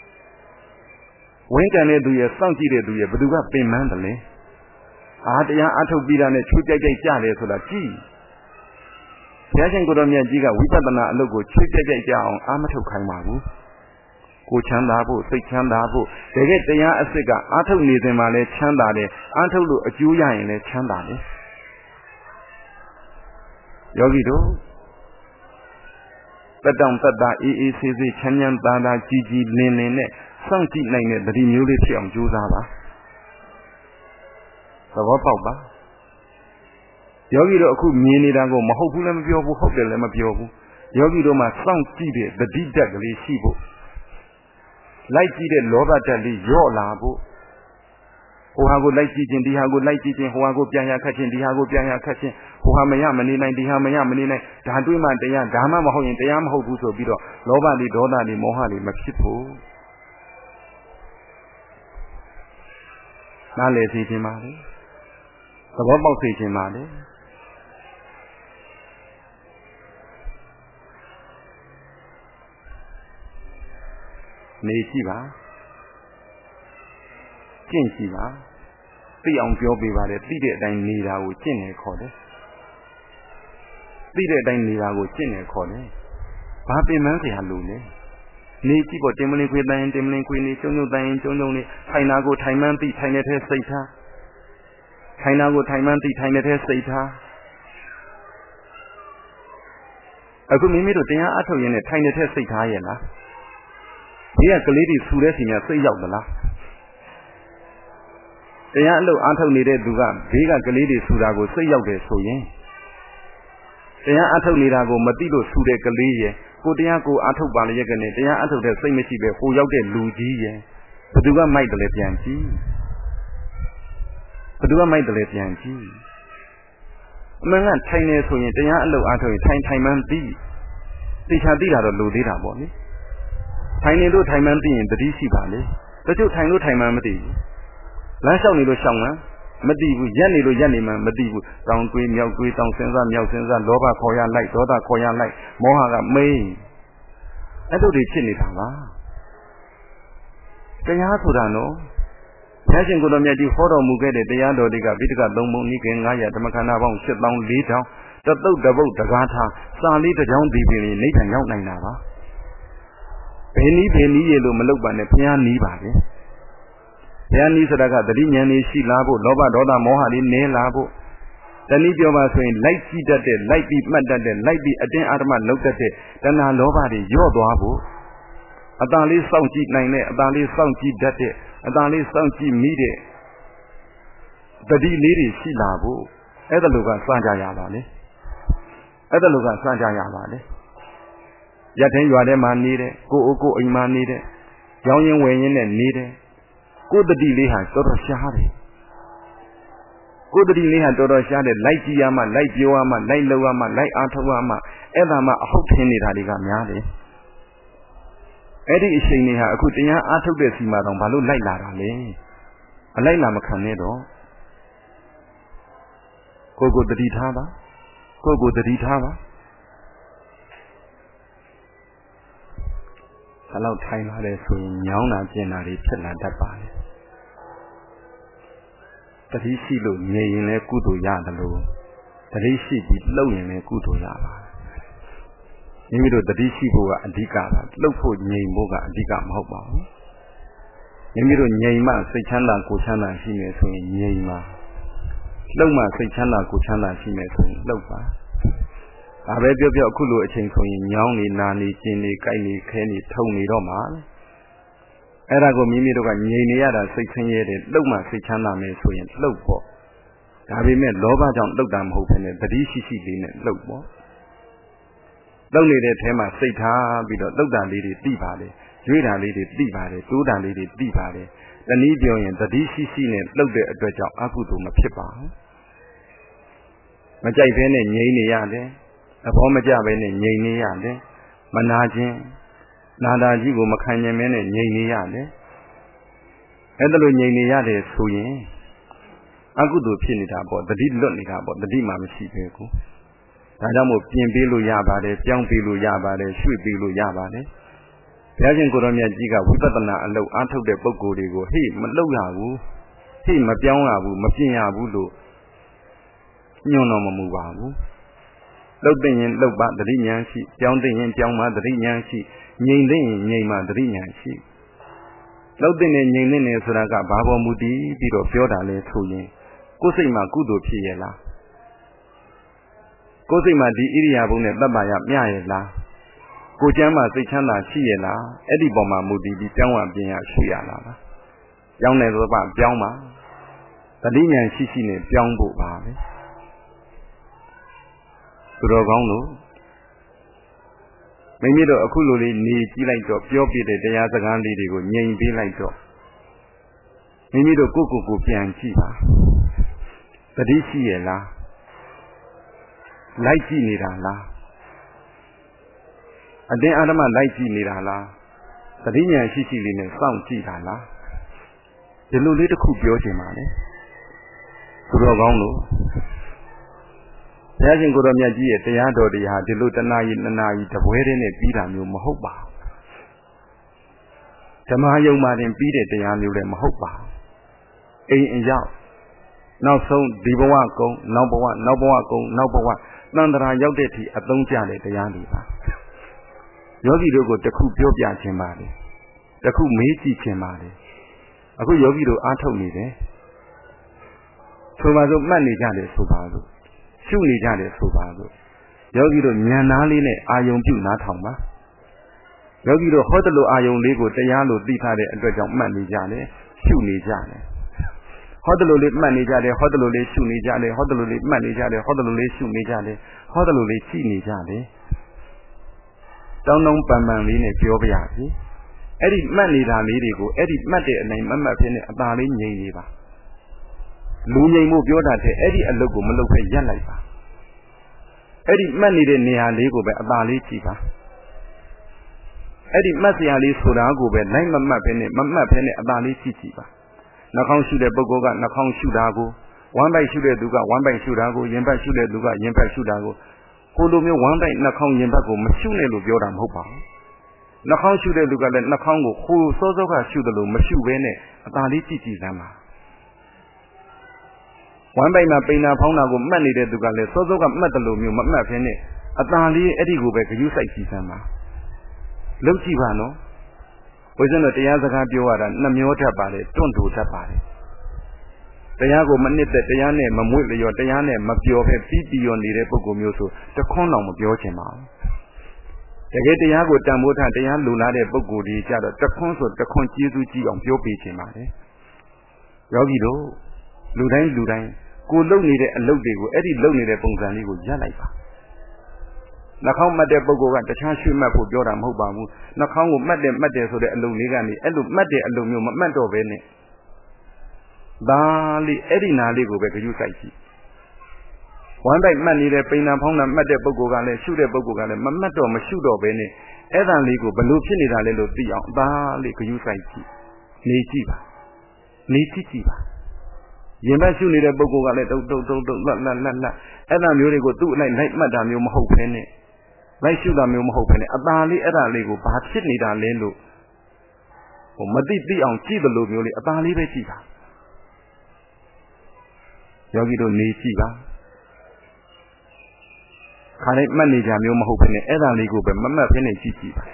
When can they do your Sanji do your Baduga pay mandale? I had a Ato Bida and a Chuka Jale to the tea. Yashin Godomia Giga, we better not logo, Chuka Jale on Amato Kaimabu. Go Chandabu, say Chandabu. They get the Asiga, Ato Nizemale, Chandale, Anto Juya in a Chandale. Yogido. The down that EECZ, Chanyan Dada, Gigi, Nene. Sanji nine the newly on Juzava. The Wapaba Yogi could mean it and go Mahopulam Biobu, Hotelema Biobu. Yogi Doma Sanji, the Didagli Shibu. Like it, Loba Dali, your labo. Ohago like teaching, Dihago like teaching, Hoago Piana catching, Dihago Piana catching, Hohamayamani, Dihamayamani, Taduima, Dama Mahoyan, Dayam Hobuso Bido, Loba di Doda di Mohali, Maxipo. Not let it in my way. The Bobo fish in my day. Nesiva Jinsiva the young Joby by the Tide Dine Nida with Chin Code. Tide Dine Nida with Chin Code. Papi Mansi Halune. Niki but Timely with Dine, Timely Queen, Jono Dine, Jono, Tainago, Taimanti, Tainete Sata. Tainago, Taimanti, Tainete Sata. I could meet to dinner at in a Tainete Sata. Here, the lady Suresin, say out the last. The Yalo Anthony de Dugan, Vega Galidi Sudago, say out there so yen. The Anthony Dago, Matido Sude Galie. Kodiago Ato Balayagan, they are out of the same machine who out there Luigi. Paduga might the Lepianchi. Paduga might the Lepianchi. Among that tiny so they are low out of a time and D. They shall be out of Ludida body. Tiny low time and D in the DC Valley. The two tiny time and D. Last only the Shanga, Madibu, Yanniman, Madibu, Round Green, Yao Green, Down Senza, Loba, Koya Light, Doda, Koya Light, Mohaga, May. I do the Chinitava. They are Sudano. Passing good on the photo Mugade, the Yado, the Gavitica, Domo, Nika, Naya, the Macana, sit down later. The boat, the Gata, Sali, the John Divini, Nathan Young Nava. Penny, Yellow Maluban, the Piani Badi. Yani Sadaga, the Linyani, she labo, Loba, Doda, Mohali, Ne labo. The Nibioba saying, light see that day, light be mad that day, light be a day Adama looked at it, then I nobody, your doabo. Adali Sanji Nine, Adali Sanji that day, Adali Sanji Mide. တိလေးတွေရှိလာဖို့အဲ့ဒါလိုကစကြရပါလေအဲ့ဒါလိုကစကြရပါလေရတဲ့ရွာထဲမှာနေတဲ့ကိုအိုကိုအိမ်မှာနေတဲ့ရောင်းရင်ဝယ်ရင်နဲ့နေတဲ့ကိုတတိလေးဟာတော်တော်ရှားတယ်ကိုတတိလေးဟာတော်တော်ရှားတယ်လိုက်ကြည့်ရမှလိုက်ပြောရမှလိုက်လုပ်ရမှလိုက်အားထုတ်ရမှအဲ့ဒါမှအဟုတ်ထင်နေတာတွေကများတယ်အဲ့ဒီအချိန်တွေဟာအခုတရားအားထုတ်တဲ့စီမှာတော့ဘာလို့လိုက်လာတာလဲအလိုက်လာမခံနဲ့တော့ကိုတတိထားပါကိုတတိထားပါဘယ်လောက်ထိုင်လာလဲဆိုရင်ညောင်းတာကျင်တာတွေဖြစ်လာတတ်ပါလေတတိရှိလို့ငြိမ်ရင်လည်းကုသိုလ်ရတယ်လို့တတိရှိပြီးလှုပ်ရင်လည်းကုသိုလ်ရပါတယ်မိမိတို့တတိရှိဖို့ကအဓိကပါလှုပ်ဖို့ငြိမ်ဖို့ကအဓိကမဟုတ်ပါဘူးမိမိတို့ငြိမ်မှစိတ်ချမ်းသာကိုယ်ချမ်းသာရှိမယ်ဆိုရင်ငြိမ်ပါလှုပ်မှစိတ်ချမ်းသာကိုယ်ချမ်းသာရှိမယ်ဆိုရင်လှုပ်ပါဒါပဲပြောပြောအခုလိုအချိန်ဆိုရင်ညောင်းနေနာနေကျင်နေကြိုက်နေခဲနေထုံနေတော့မှာအဲ့ဒါကိုမိမိတို့ကငြိမ်နေရတာစိတ်ဆင်းရဲတယ်လှုပ်မှစိတ်ချမ်းသာမယ်ဆိုရင်လှုပ်ပေါ့ဒါပေမဲ့လောဘကြောင့်လှုပ်တာမဟုတ်ဘဲနဲ့တတိရှိရှိလေးနဲ့လှုပ်ပေါ့လှုပ်နေတဲ့ထဲမှာစိတ်ထားပြီးတော့လှုပ်တာလေးတွေသိပါလေရွေးတာလေးတွေသိပါလေတိုးတာလေးတွေသိပါလေတနည်းပြောရင်တတိရှိရှိနဲ့လှုပ်တဲ့အတွက်ကြောင့်အကုသိုလ်မဖြစ်ပါဘူးမကြိုက်ဘဲနဲ့ငြိမ်နေရတယ်အဘောမကြပဲနဲ့ငြိမ်နေရတယ်မနာခြင်းနာတာကြီးကိုမခံနိုင်မဲနဲ့ငြိမ်နေရတယ်အဲ့ဒါလိုငြိမ်နေရတယ်ဆိုရင်အကုသိုလ်ဖြစ်နေတာပေါ့တတိလွတ်နေတာပေါ့တတိမှမရှိပဲကိုဒါကြောင့်မို့ပြင်ပေးလို့ရပါတယ်ပြောင်းပေးလို့ရပါတယ်ရွှေ့ပေးလို့ရပါတယ်ဘုရားရှင်ကိုရောမြတ်ကြီးကဝိပဿနာအလုပ်အားထုတ်တဲ့ပုဂ္ဂိုလ်တွေကိုဟေ့မလုပ်ရဘူးဟေ့မပြောင်းရဘူးမပြင်ရဘူးလို့ညွှန်တော်မမူပါဘူးလှုပ်တဲ့ရင်လှုပ်ပါတတိဉာဏ်ရှိပြောင်းတဲ့ရင်ပြောင်းပါတတိဉာဏ်ရှိငြိမ်တဲ့ရင်ငြိမ်ပါတတိဉာဏ်ရှိလှုပ်တဲ့နဲ့ငြိမ်တဲ့နဲ့ဆိုတာကဘာပေါ်မူတည်ပြီးတော့ပြောတာလဲဆိုရင်ကိုယ်စိတ်မှာကုသိုလ်ဖြစ်ရဲ့လားကိုယ်စိတ်မှာဒီဣရိယာပုနဲ့တပ်ပါရမျှရဲ့လားကိုယ်ကျမ်းမှာစိတ်ချမ်းသာရှိရဲ့လားအဲ့ဒီပေါ်မှာမူတည်ပြီးပြောင်းရပြင်ရရှိရလားပါပြောင်းတယ်ဆိုတော့ပြောင်းပါတတိဉာဏ်ရှိရှိနဲ့ပြောင်းဖို့ပါပဲသူတော်ကောင်းတို့မိမိတို့အခုလိုလေးနေကြည့်လိုက်တော့ပြောပြတဲ့တရားစကားလေးတွေကိုငြိမ်ပေးလိုက်တော့မိမိတို့ကိုယ်ပြန်ကြည့်ပါတတိရှိရဲ့လားလိုက်ကြည့်နေတာလားအတင်းအာဓမ္မလိုက်ကြည့်နေတာလားတတိဉာဏ်ရှိရှိလေးနဲ့စောင့်ကြည့်တာလားဒီလိုလေးတစ်ခုပြောချင်ပါလေသူတော်ကောင်းတို့ဘုရားရှင်ကိုရောမြတ်ကြီးရဲ့တရားတော်တွေဟာဒီလိုတနာရီနှစ်နာရီတပွဲတည်းနဲ့ပြီးတာမျိုးမဟုတ်ပါဓမ္မယုံမှတင်ပြီးတဲ့တရားမျိုးလည်းမဟုတ်ပါအိမ်အရောက်နောက်ဆုံးဒီဘဝကုံနောက်ဘဝကုံနောက်ဘဝသန္တရာရောက်တဲ့အထိအသုံးကျတဲ့တရားတွေပါယောဂီတို့ကိုတခုပြောပြခြင်းပါလေတခုမေးကြည့်ခြင်းပါလေအခုယောဂီတို့အားထုတ်နေတယ်ဆိုပါစို့မှတ်နေကြတယ်ဆိုပါစို့ရှုနေကြတယ်ဆိုပါစို့ယောဂီတို့ဉာဏ်သားလေးနဲ့အာယုံပြုနားထောင်ပါယောဂီတို့ဟောတလို့အာယုံလေးကိုတရားလို့သိထားတဲ့အတွက်ကြောင့်မှတ်နေကြတယ်ရှုနေကြတယ်ဟောတလို့လေးမှတ်နေကြတယ်ဟောတလို့လေးရှုနေကြတယ်ဟောတလို့လေးမှတ်နေကြတယ်ဟောတလို့လေးရှုနေကြတယ်ဟောတလို့လေးရှိနေကြတယ်တောင်းပန်ပန်လေးနဲ့ပြောပြရစီအဲ့ဒီမှတ်နေတာလေးတွေကိုအဲ့ဒီမှတ်တဲ့အနိုင်မှတ်ဖြစ်နေအသာလေးငြိမ်နေပါလူငြိမ်မှုပြောတာတဲ့အဲ့ဒီအလုပ်ကိုမလုပ်ဖဲရပ်လိုက်ပါအဲ့ဒီမှတ်နေတဲ့နေရာလေးကိုပဲအသာလေးကြည့်ပါအဲ့ဒီမှတ်စရာလေးဆိုတာကိုပဲလိုက်မမှတ်ဖဲနဲ့မမှတ်ဖဲနဲ့အသာလေးကြည့်ကြည့်ပါနှာခေါင်းရှုတဲ့ပုဂ္ဂိုလ်ကနှာခေါင်းရှုတာကိုဝမ်းပိုက်ရှုတဲ့သူကဝမ်းပိုက်ရှုတာကိုရင်ဘတ်ရှုတဲ့သူကရင်ဘတ်ရှုတာကိုကိုလိုမျိုးဝမ်းပိုက်နှာခေါင်းရင်ဘတ်ကိုမရှုနဲ့လို့ပြောတာမဟုတ်ပါဘူးနှာခေါင်းရှုတဲ့လူကလည်းနှာခေါင်းကိုဟိုစောစောကရှုတယ်လို့မရှုဘဲနဲ့အသာလေးကြည့်ကြည့်စမ်းပါဝမ်းပိုက်မှာပိန်နာဖောင်းတာကိုမှတ်နေတဲ့သူကလည်းစောစောကမှတ်တယ်လို့မျိုးမမှတ်ဖ ೇನೆ အသာလေးအဲ့ဒီကိုပဲဂရုစိုက်ကြည့်စမ်းပါလုပ်ကြည့်ပါနော်ဘုရားတို့တရားစကားပြောရတာနှမျောတတ်ပါတယ်တွန့်တူတတ်ပါတယ်တရားကိုမနစ်သက်တရားနဲ့မမွေ့လျော်တရားနဲ့မပြောဖဲပြီးပြီးရောနေတဲ့ပုဂ္ဂိုလ်မျိုးဆိုတခွန်းတော်မပြောချင်ပါဘူးတကယ်တရားကိုတန်ဖိုးထားတရားလူလာတဲ့ပုဂ္ဂိုလ်တွေကြတော့တခွန်းဆိုတခွန်းကျေးဇူးကြီးအောင်ပြောပေးချင်ပါတယ်ယောဂီတို့လူတိုင်းကိုလုံနေတဲ့အလုပ်တွေကိုအဲ့ဒီလုံနေတဲ့ပုံစံလေးကိုရပ်လိုက်ပါနှာခေါင်းမှတ်တဲ့ပုဂ္ဂိုလ်ကတခြားရွှေ့မှတ်ဖို့ပြောတာမဟုတ်ပါဘူးနှာခေါင်းကိုမှတ်တယ်ဆိုတဲ့အလုပ်လေးကနေအဲ့လိုမှတ်တဲ့အလုပ်မျိုးမမှတ်တော့ဘဲနဲ့ဒါလေးအဲ့ဒီနာလေးကိုပဲကြွစိုက်ကြည့်ဝမ်းတိုက်မှတ်နေတဲ့ပိန်နာဖောင်းနာမှတ်တဲ့ပုဂ္ဂိုလ်ကလည်းရှုတဲ့ပုဂ္ဂိုလ်ကလည်းမမှတ်တော့မရှုတော့ဘဲနဲ့အဲ့ဒါလေးကိုဘလို့ဖြစ်နေတာလဲလို့သိအောင်ဒါလေးကြွစိုက်ကြည့်နေကြည့်ပါနေကြည့်ပါရင်ဘတ်ရှုနေတဲ့ပုဂ္ဂိုလ်ကလည်းတုတ်လတ်အဲ့ဒါမျိုးတွေကိုသူ့လိုက်မှတ်တာမျိုးမဟုတ်ဘဲနဲ့လိုက်ရှုတာမျိုးမဟုတ်ဘဲနဲ့အသာလေးအဲ့ဒါလေးကိုဘာဖြစ်နေတာလဲလို့မသိအောင်ကြည့်တယ်လို့မျိုးလေးအသာလေးပဲကြည့်ပါယောဂီတို့နေကြည့်ပါခါတိုင်းမှတ်နေကြမျိုးမဟုတ်ဘဲနဲ့အဲ့ဒါလေးကိုပဲမမှတ်ဘဲနဲ့ကြည့်ပါ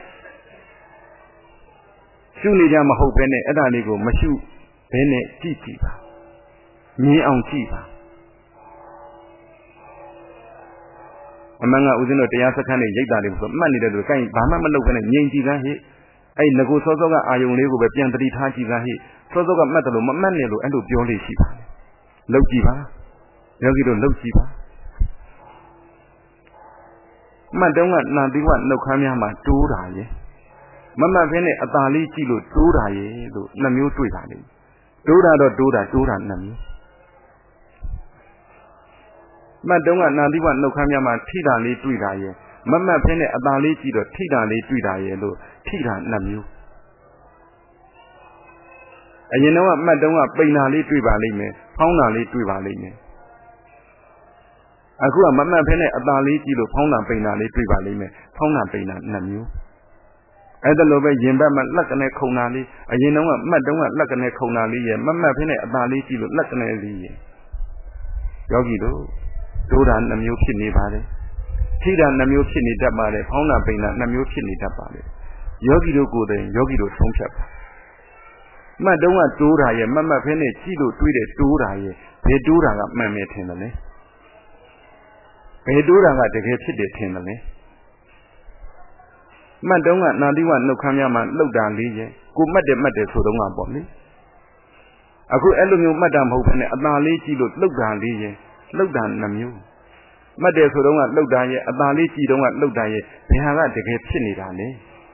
ရှုနေကြမဟုတ်ဘဲနဲ့အဲ့ဒါလေးကိုမရှုဘဲနဲ့ကြည့်ပါမြင်အောင်ကြည့်ပါအမှန်ကဦးဇင်းတို့တရားစခန်းနဲ့ရိတ်တာတွေဆိုမှတ်နေတယ်လို့ကိုင်းဘာမှမလုပ်ဘဲနဲ့ငြိမ်ကြည့်သားဟိအဲ့ငကိုစောကအာယုံလေးကိုပဲပြန်တတိထားကြည့်သားဟိစောကမှတ်တယ်လို့မမှတ်နဲ့လို့အဲ့လိုပြောလို့ရှိပါတယ်လုပ်ကြည့်ပါယောဂီတို့လုပ်ကြည့်ပါမှတ်တုံးကနာတိဝနှုတ်ခမ်းများမှာတိုးတာရဲ့မမှတ်ဖင်းနဲ့အသာလေးကြည့်လို့တိုးတာရဲ့လို့နှမျိုးတွေ့ပါလိမ့်တိုးတာနှမျိုးမှတ်တုံးကနာတိဝနှုတ်ခမ်းများမှာထိတာလေးတွေ့တာရဲ့မမှတ်ဖင်းနဲ့အသာလေးကြည့်တော့ထိတာလေးတွေ့တာရဲ့လို့ထိတာနှမျိုးအရင်တော့မှတ်တုံးကပိန်တာလေးတွေ့ပါလိမ့်မယ်ဖောင်းတာလေးတွေ့ပါလိမ့်မယ်အခုကမမှတ်ဖဲနဲ့အသာလေးကြည့်လို့ဖောင်းတာပိန်တာလေးတွေ့ပါလိမ့်မယ်ဖောင်းတာပိန်တာနှစ်မျိုးအဲ့ဒါလိုပဲရင်ဘတ်မှာလက်ကနေခုံတာလေးအရင်တော့မှတ်တုံးကလက်ကနေခုံတာလေးရဲ့မမှတ်ဖဲနဲ့အသာလေးကြည့်လို့လက်ကနေလေးရဲ့ယောဂီတို့တိုးတာနှစ်မျိုးဖြစ်နေပါတယ်ထိတာနှစ်မျိုးဖြစ်နေတတ်ပါတယ်ဖောင်းတာပိန်တာနှစ်မျိုးဖြစ်နေတတ်ပါတယ်ယောဂီတို့ကိုယ်တိုင်ယောဂီတို့ဆုံးဖြတ်ပါမှတ်တုံးကတိုးတာရဲ့မမှတ်ဖဲနဲ့ကြည့်လို့တွေးတဲ့တိုးတာရဲ့ဘယ်တိုးတာကမှန်မယ်ထင်တယ်လဲဘယ်တိုးတာကတကယ်ဖြစ်တယ်ထင်တယ်လဲမှတ်တုံးကနာတိဝနှုတ်ခမ်းများမှာလှုပ်တာလေးရဲ့ကိုမှတ်တယ်ဆိုတော့ကပေါ့လေအခုအဲ့လိုမျိုးမှတ်တာမဟုတ်ဘဲနဲ့အသာလေးကြည့်လို့လှုပ်တာလေးရဲ့လှုပ်တာနှမျိုးမှတ်တယ်ဆိုတော့ကလှုပ်တာရဲ့အသာလေးကြည့်တော့ကလှုပ်တာရဲ့ဘယ်ဟာကတကယ်ဖြစ်နေတာလဲ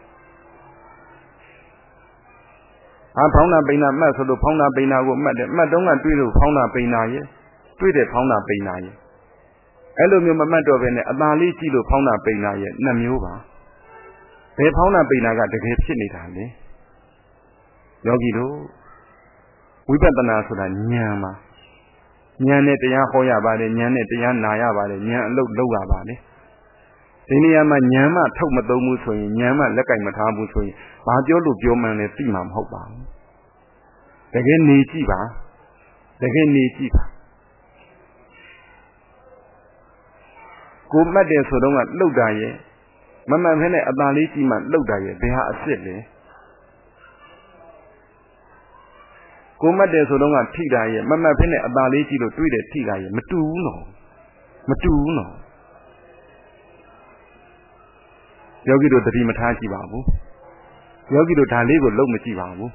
ဖောင်းတာပိန်တာမှတ်ဆိုလို့ဖောင်းတာပိန်တာကိုမှတ်တယ်မှတ်တုံးကတွေးလို့ဖောင်းတာပိန်တာရဲ့တွေးတယ်ဖောင်းတာပိန်တာရဲ့အဲ့လိုမျိုးမမှတ်တော့ဘဲနဲ့အသာလေးကြည့်လို့ဖောင်းတာပိန်တာရဲ့နှစ်မျိုးပါဘယ်ဖောင်းတာပိန်တာကတကယ်ဖြစ်နေတာလဲယောဂီတို့ဝိပဿနာဆိုတာဉာဏ်ပါဉာဏ်နဲ့တရားဟောရပါတယ်ဉာဏ်နဲ့တရားနာရပါတယ်ဉာဏ်အလုပ်လုပ်ရပါတယ်ဒီနေရာမှာဉာဏ်မှထုတ်မသုံးဘူးဆိုရင်ဉာဏ်မှလက်ကင်မထားဘူးဆိုရင်ဘာပြောလို့ပြောမှန်းလဲသိမှာမဟုတ်ပါဘူးတကယ်နေကြည့်ပါကိုမှတ်တယ်ဆိုတော့ကလှုပ်တာရဲ့မမှန်ဖဲနဲ့အသာလေးကြည့်မှလှုပ်တာရဲ့ဘယ်ဟာအစ်စ်လဲကိုမှတ်တယ်ဆိုတော့ကထိတာရဲ့မမှန်ဖဲနဲ့အသာလေးကြည့်လို့တွေးတယ်ထိတာရဲ့မတူဘူးနော်ယောဂီတို့သတိမထားကြည့်ပါဘူးယောဂီတို့ဒါလေးကိုလုံးမကြည့်ပါဘူး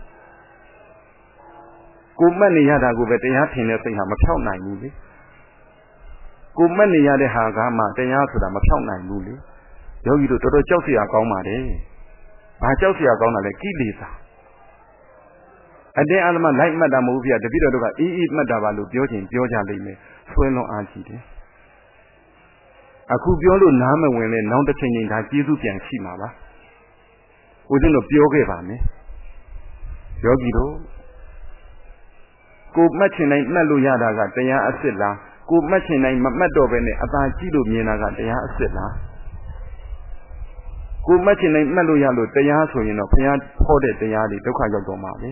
ကိုမှတ်နေရတာကိုပဲတရားထင်တဲ့စိတ်ဟာမဖြောက်နိုင်ဘူးလေကိုမှတ်နေရတဲ့ဟာကမှတရားဆိုတာမဖြောက်နိုင်ဘူးလေယောဂီတို့တော်တော်ကြောက်စရာကောင်းပါတယ်ဘာကြောက်စရာကောင်းတာလဲကိလေသာအတင်းအဓမ္မလိုက်မှတ်တာမဟုတ်ဘူးပြတပိတော်တို့ကအေးမှတ်တာပါလို့ပြောချင်ပြောကြလိမ့်မယ်ဆွဲလွန်အားကြီးတယ်အခုပြောလို့နားမဝင်လဲနောက်တစ်ချိန်ချိန်ဒါကျေးဇူးပြန်ရှိမှာပါဦးဇင်းတို့ပြောခဲ့ပါမယ်ယောဂီတို့ကိုမှတ်ချင်တိုင်းမှတ်လို့ရတာကတရားအစ်စ်လားကိုမှတ်ချင်တိုင်းမမှတ်တော့ဘဲနဲ့အသာကြည့်လို့မြင်တာကတရားအစ်စ်လားကိုမှတ်ချင်တိုင်းမှတ်လို့ရလို့တရားဆိုရင်တော့ဘုရားဟောတဲ့တရားတွေဒုက္ခရောက်တော့မှာပဲ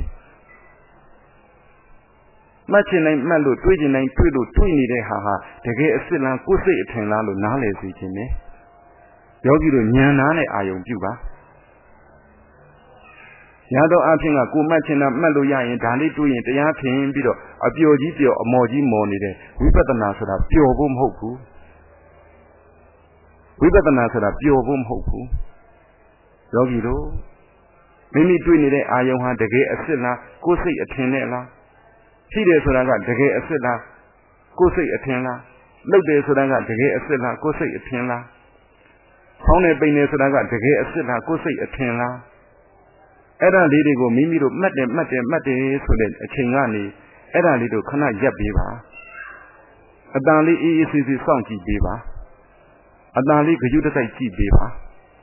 မှတ်ချင်တိုင်းမှတ်လို့တွေးချင်တိုင်းတွေးလို့တွေးနေတဲ့ဟာဟာတကယ်အစ်စ်လားကိုယ်စိတ်အထင်လားလို့နားလည်စေခြင်းနဲ့ယောဂီတို့ဉာဏ်နာနဲ့အာယုံပြုပါရတော့အဖြစ်ကကိုမှတ်ချင်တာမှတ်လို့ရရင်ဒါလေးတွေးရင်တရားထင်ပြီးတော့အပျော်ကြီးပျော်အမော်ကြီးမော်နေတဲ့ဝိပဿနာဆိုတာပျော်ဖို့မဟုတ်ဘူးယောဂီတို့မိမိတွေ့နေတဲ့အာယုံဟာတကယ်အစ်စ်လားကိုယ်စိတ်အထင်နဲ့လားရှိတယ်ဆိုတာကတကယ်အစ်စ်လားကိုယ်စိတ်အထင်လားလှုပ်တယ်ဆိုတာကတကယ်အစ်စ်လားကိုယ်စိတ်အထင်လားဖောင်းနေပိန်နေဆိုတာကတကယ်အစ်စ်လားကိုယ်စိတ်အထင်လားအဲ့ဒါလေးတွေကိုမိမိတို့မှတ်တယ်ဆိုတဲ့အချိန်ကနေအဲ့ဒါလေးတို့ခဏရပ်ပေးပါအတန်လေးအေးအေးဆေးဆေးစောင့်ကြည့်ပေးပါအတန်လေးဂရုတစိုက်ကြည့်ပေးပါ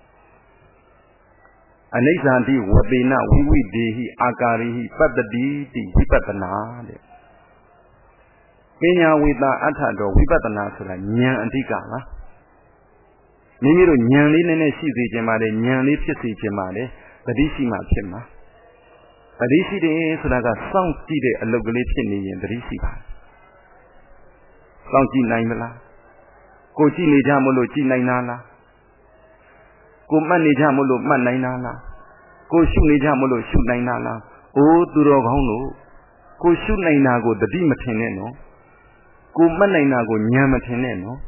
အနိစ္စံတိဝသေနဝိဝိဒေဟိအာကာရိဟိပတ္တိတိဝိပဿနာတဲ့ပညာဝေတာအထတော်ဝိပဿနာဆိုတာဉာဏ်အဓိကပါမိမိတို့ဉာဏ်လေးနဲ့ရှိစေခြင်းပါတယ်ဉာဏ်လေးဖြစ်စေခြင်းပါတယ်တတိရှိမှဖြစ်မှာတတိရှိတယ်ဆိုတာကစောင့်ကြည့်တဲ့အလုပ်ကလေးဖြစ်နေရင်တတိရှိပါစောင့်ကြည့်နိုင်မလားကိုကြည့်နေကြမလို့ကြည့်နိုင်တာလားကိုမှတ်နေကြမလို့မှတ်နိုင်တာလားကိုရှုနေကြမလို့ရှုနိုင်တာလားအိုးသူတော်ကောင်းတို့ကိုရှုနိုင်တာကိုတတိမထင်နဲ့နော်ကိုမှတ်နိုင်တာကိုဉာဏ်မထင်နဲ့နော်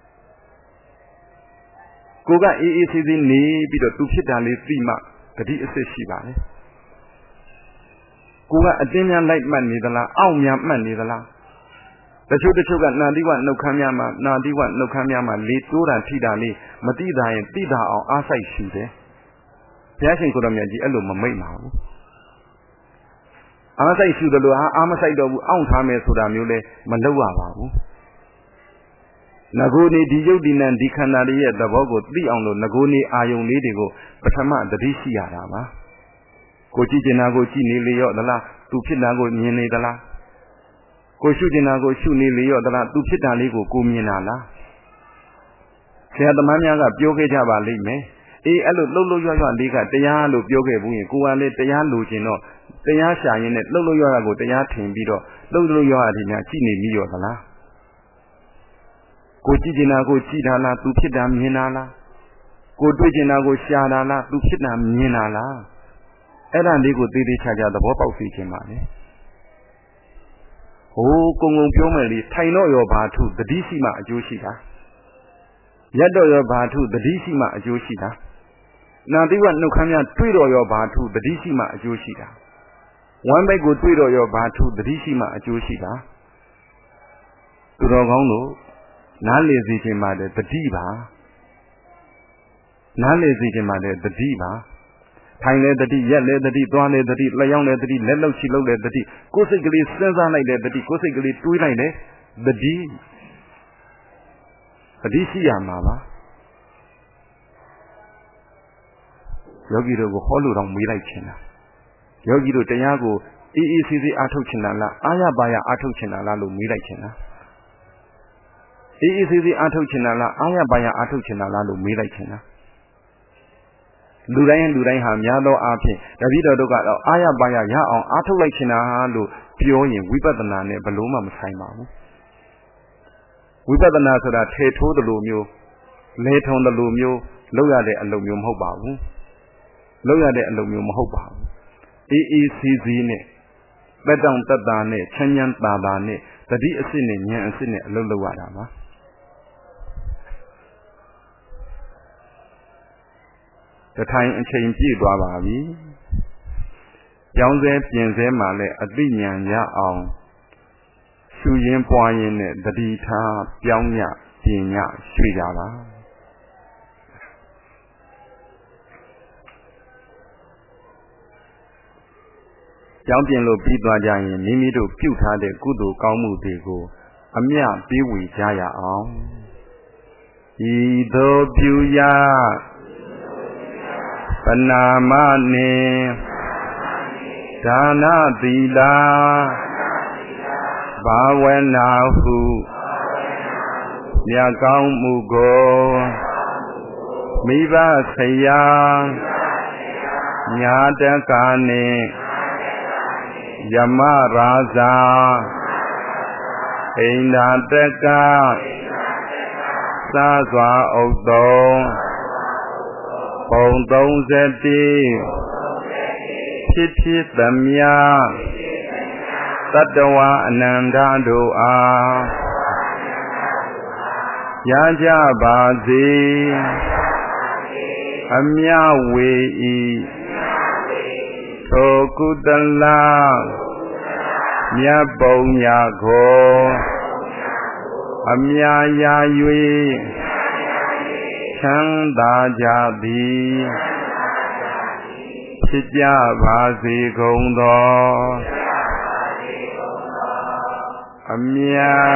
ကိုကအေးအေးဆေးဆေးနေပြီးတော့သူဖြစ်တာလေးသိမှတတိအစ်စ်ရှိပါလေကိုကအတင်းများလိုက်မှတ်နေသလားအောင့်များမှတ်နေသလားတချို့ကနာတိဝနှုတ်ခမ်းများမှာလေတိုးတာထိတာလေးမတိတာရင်တိတာအောင်အားစိုက်ရှူတယ်ဘုရားရှင်ကိုတော်မြတ်ကြီးအဲ့လိုမမိတ်ပါဘူးအားစိုက်ရှူတယ်လို့အားမစိုက်တော့ဘူးအောင့်ထားမယ်ဆိုတာမျိုးလဲမလုပ်ရပါဘူးငကိုနေဒီယုတ်ဒီနံဒီခန္ဓာတွေရဲ့သဘောကိုသိအောင်လို့ငကိုနေအာယုံလေးတွေကိုပထမသတိရှိရတာပါကိုကြည့်ကျင်တာကိုကြည့်နေလေရော့သလားသူဖြစ်တာကိုမြင်နေသလားကိုရှုကျင်တာကိုရှုနေလေရော့သလားသူဖြစ်တာလေးကိုကိုမြင်တာလားဆရာသမားများကပြောခဲ့ကြပါလိမ့်မယ်အေးအဲ့လိုလှုပ်ရွလေးကတရားလို့ပြောခဲ့ဘူးရင်ကိုကလည်းတရားလိုချင်တော့တရားရှာရင်းနဲ့လှုပ်ရွကိုတရားထင်ပြီးတော့လှုပ်ရွအရင်ကကြည့်နေမိရောသလားကိုကြည့်ကျင်တာကိုကြည့်တာလားသူဖြစ်တာမြင်တာလားကိုတွေ့ကျင်တာကိုရှာတာလားသူဖြစ်တာမြင်တာလားအဲ့ဒါလေးကိုသေသေးချာချာသဘောပေါက်သိခြင်းပါလေဟိုးကုံပြောမယ်လေထိုင်တော့ရောဘာထုတတိရှိမှအကျိုးရှိတာရက်တော့ရောဘာထုတတိရှိမှအကျိုးရှိတာနာတိဝနှုတ်ခမ်းများတွေ့တော့ရောဘာထုတတိရှိမှအကျိုးရှိတာဝမ်းဘိုက်ကိုတွေ့တော့ရောဘာထုတတိရှိမှအကျိုးရှိတာသူတော်ကောင်းတို့နားလေစေခြင်းပါတယ်တတိပါနားလေစေခြင်းပါတယ်တတိပါထိုင်လေတတိရက်လေတတိသွားလေတတိလျှောင်းလေတတိလက်လောက်ချီလောက်လေတတိကိုယ်စိတ်ကလေးစဉ်းစားလိုက်လေတတိကိုယ်စိတ်ကလေးတွေးလိုက်လေတတိရှိရမှာပါယောဂီတို့ကိုဟောလို့တော့မေးလိုက်ချင်တာယောဂီတို့တရားကိုအေးအေးဆေးဆေးအားထုတ်ချင်တာလားအာရပါရအားထုတ်ချင်တာလားလို့မေးလိုက်ချင်တာအေးအေးဆေးဆေးအားထုတ်ချင်တာလားအာရပါရအားထုတ်ချင်တာလားလို့မေးလိုက်ချင်တာလူတိုင်းဟာများသောအားဖြင့်တပည့်တော်တို့ကတော့အာရပါရရအောင်အားထုတ်လိုက်ချင်တာလို့ပြောရင်ဝိပဿနာနဲ့ဘယ်လို့မှမဆိုင်ပါဘူးဝိပဿနာဆိုတာထေထိုးသလိုမျိုးလဲထုံသလိုမျိုးလုပ်ရတဲ့အလုပ်မျိုးမဟုတ်ပါဘူးလုပ်ရတဲ့အလုပ်မျိုးမဟုတ်ပါဘူးအေးအေးဆေးဆေးနဲ့တက်တောင့်တက်တာနဲ့ချမ်းချမ်းသာသာနဲ့တတိအစစ်နဲ့ဉာဏ်အစစ်နဲ့အလုပ်လုပ်ရတာပါတထိုင်အချိန်ပြည့်သွားပါပြီပြောင်းစဲပြင်စဲမှာလည်းအသိဉာဏ်ရအောင်ရှုရင်းပွားရင်းနဲ့တတိထားပြောင်းရပြင်ရရွှေ့ကြပါကြောင်းပြင်လို့ပြီးသွားကြရင်မိမိတို့ပြုထားတဲ့ကုသိုလ်ကောင်းမှုတွေကိုအမြပေးဝေကြရအောင်ဤသို့ပြုရပနာမနှင့်ဒါနသီလဘာဝနာဟုမြတ်ကောင်းမှုကိုမိဘဆရာညာတကာနှင့်ယမရာဇာအိန္ဒာတကသာစွာဥတ္တုံပုံ31ဖြစ်သမျှတတ္တဝအနန္တတို့အားရကြပါစေအမြဝေဤထိုကုသလမြတ်ပုံညာကိုအမြာရာ၍ချမ်းသာကြသည်ဖြစ်ကြပါစေကုန်သောအမြ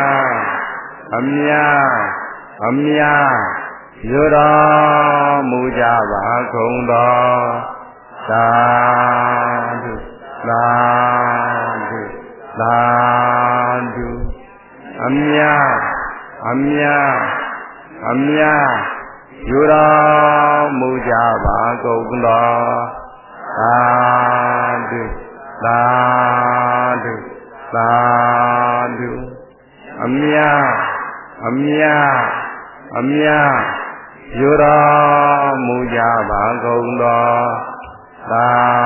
ရွတော်မူကြပါကုန်သောသာဓုသာဓုသာဓုအမြရွတော်မူကြပါကုန်သောသာဓုသာဓုသာဓုအမြရွတော်မူကြပါကုန်သောသာ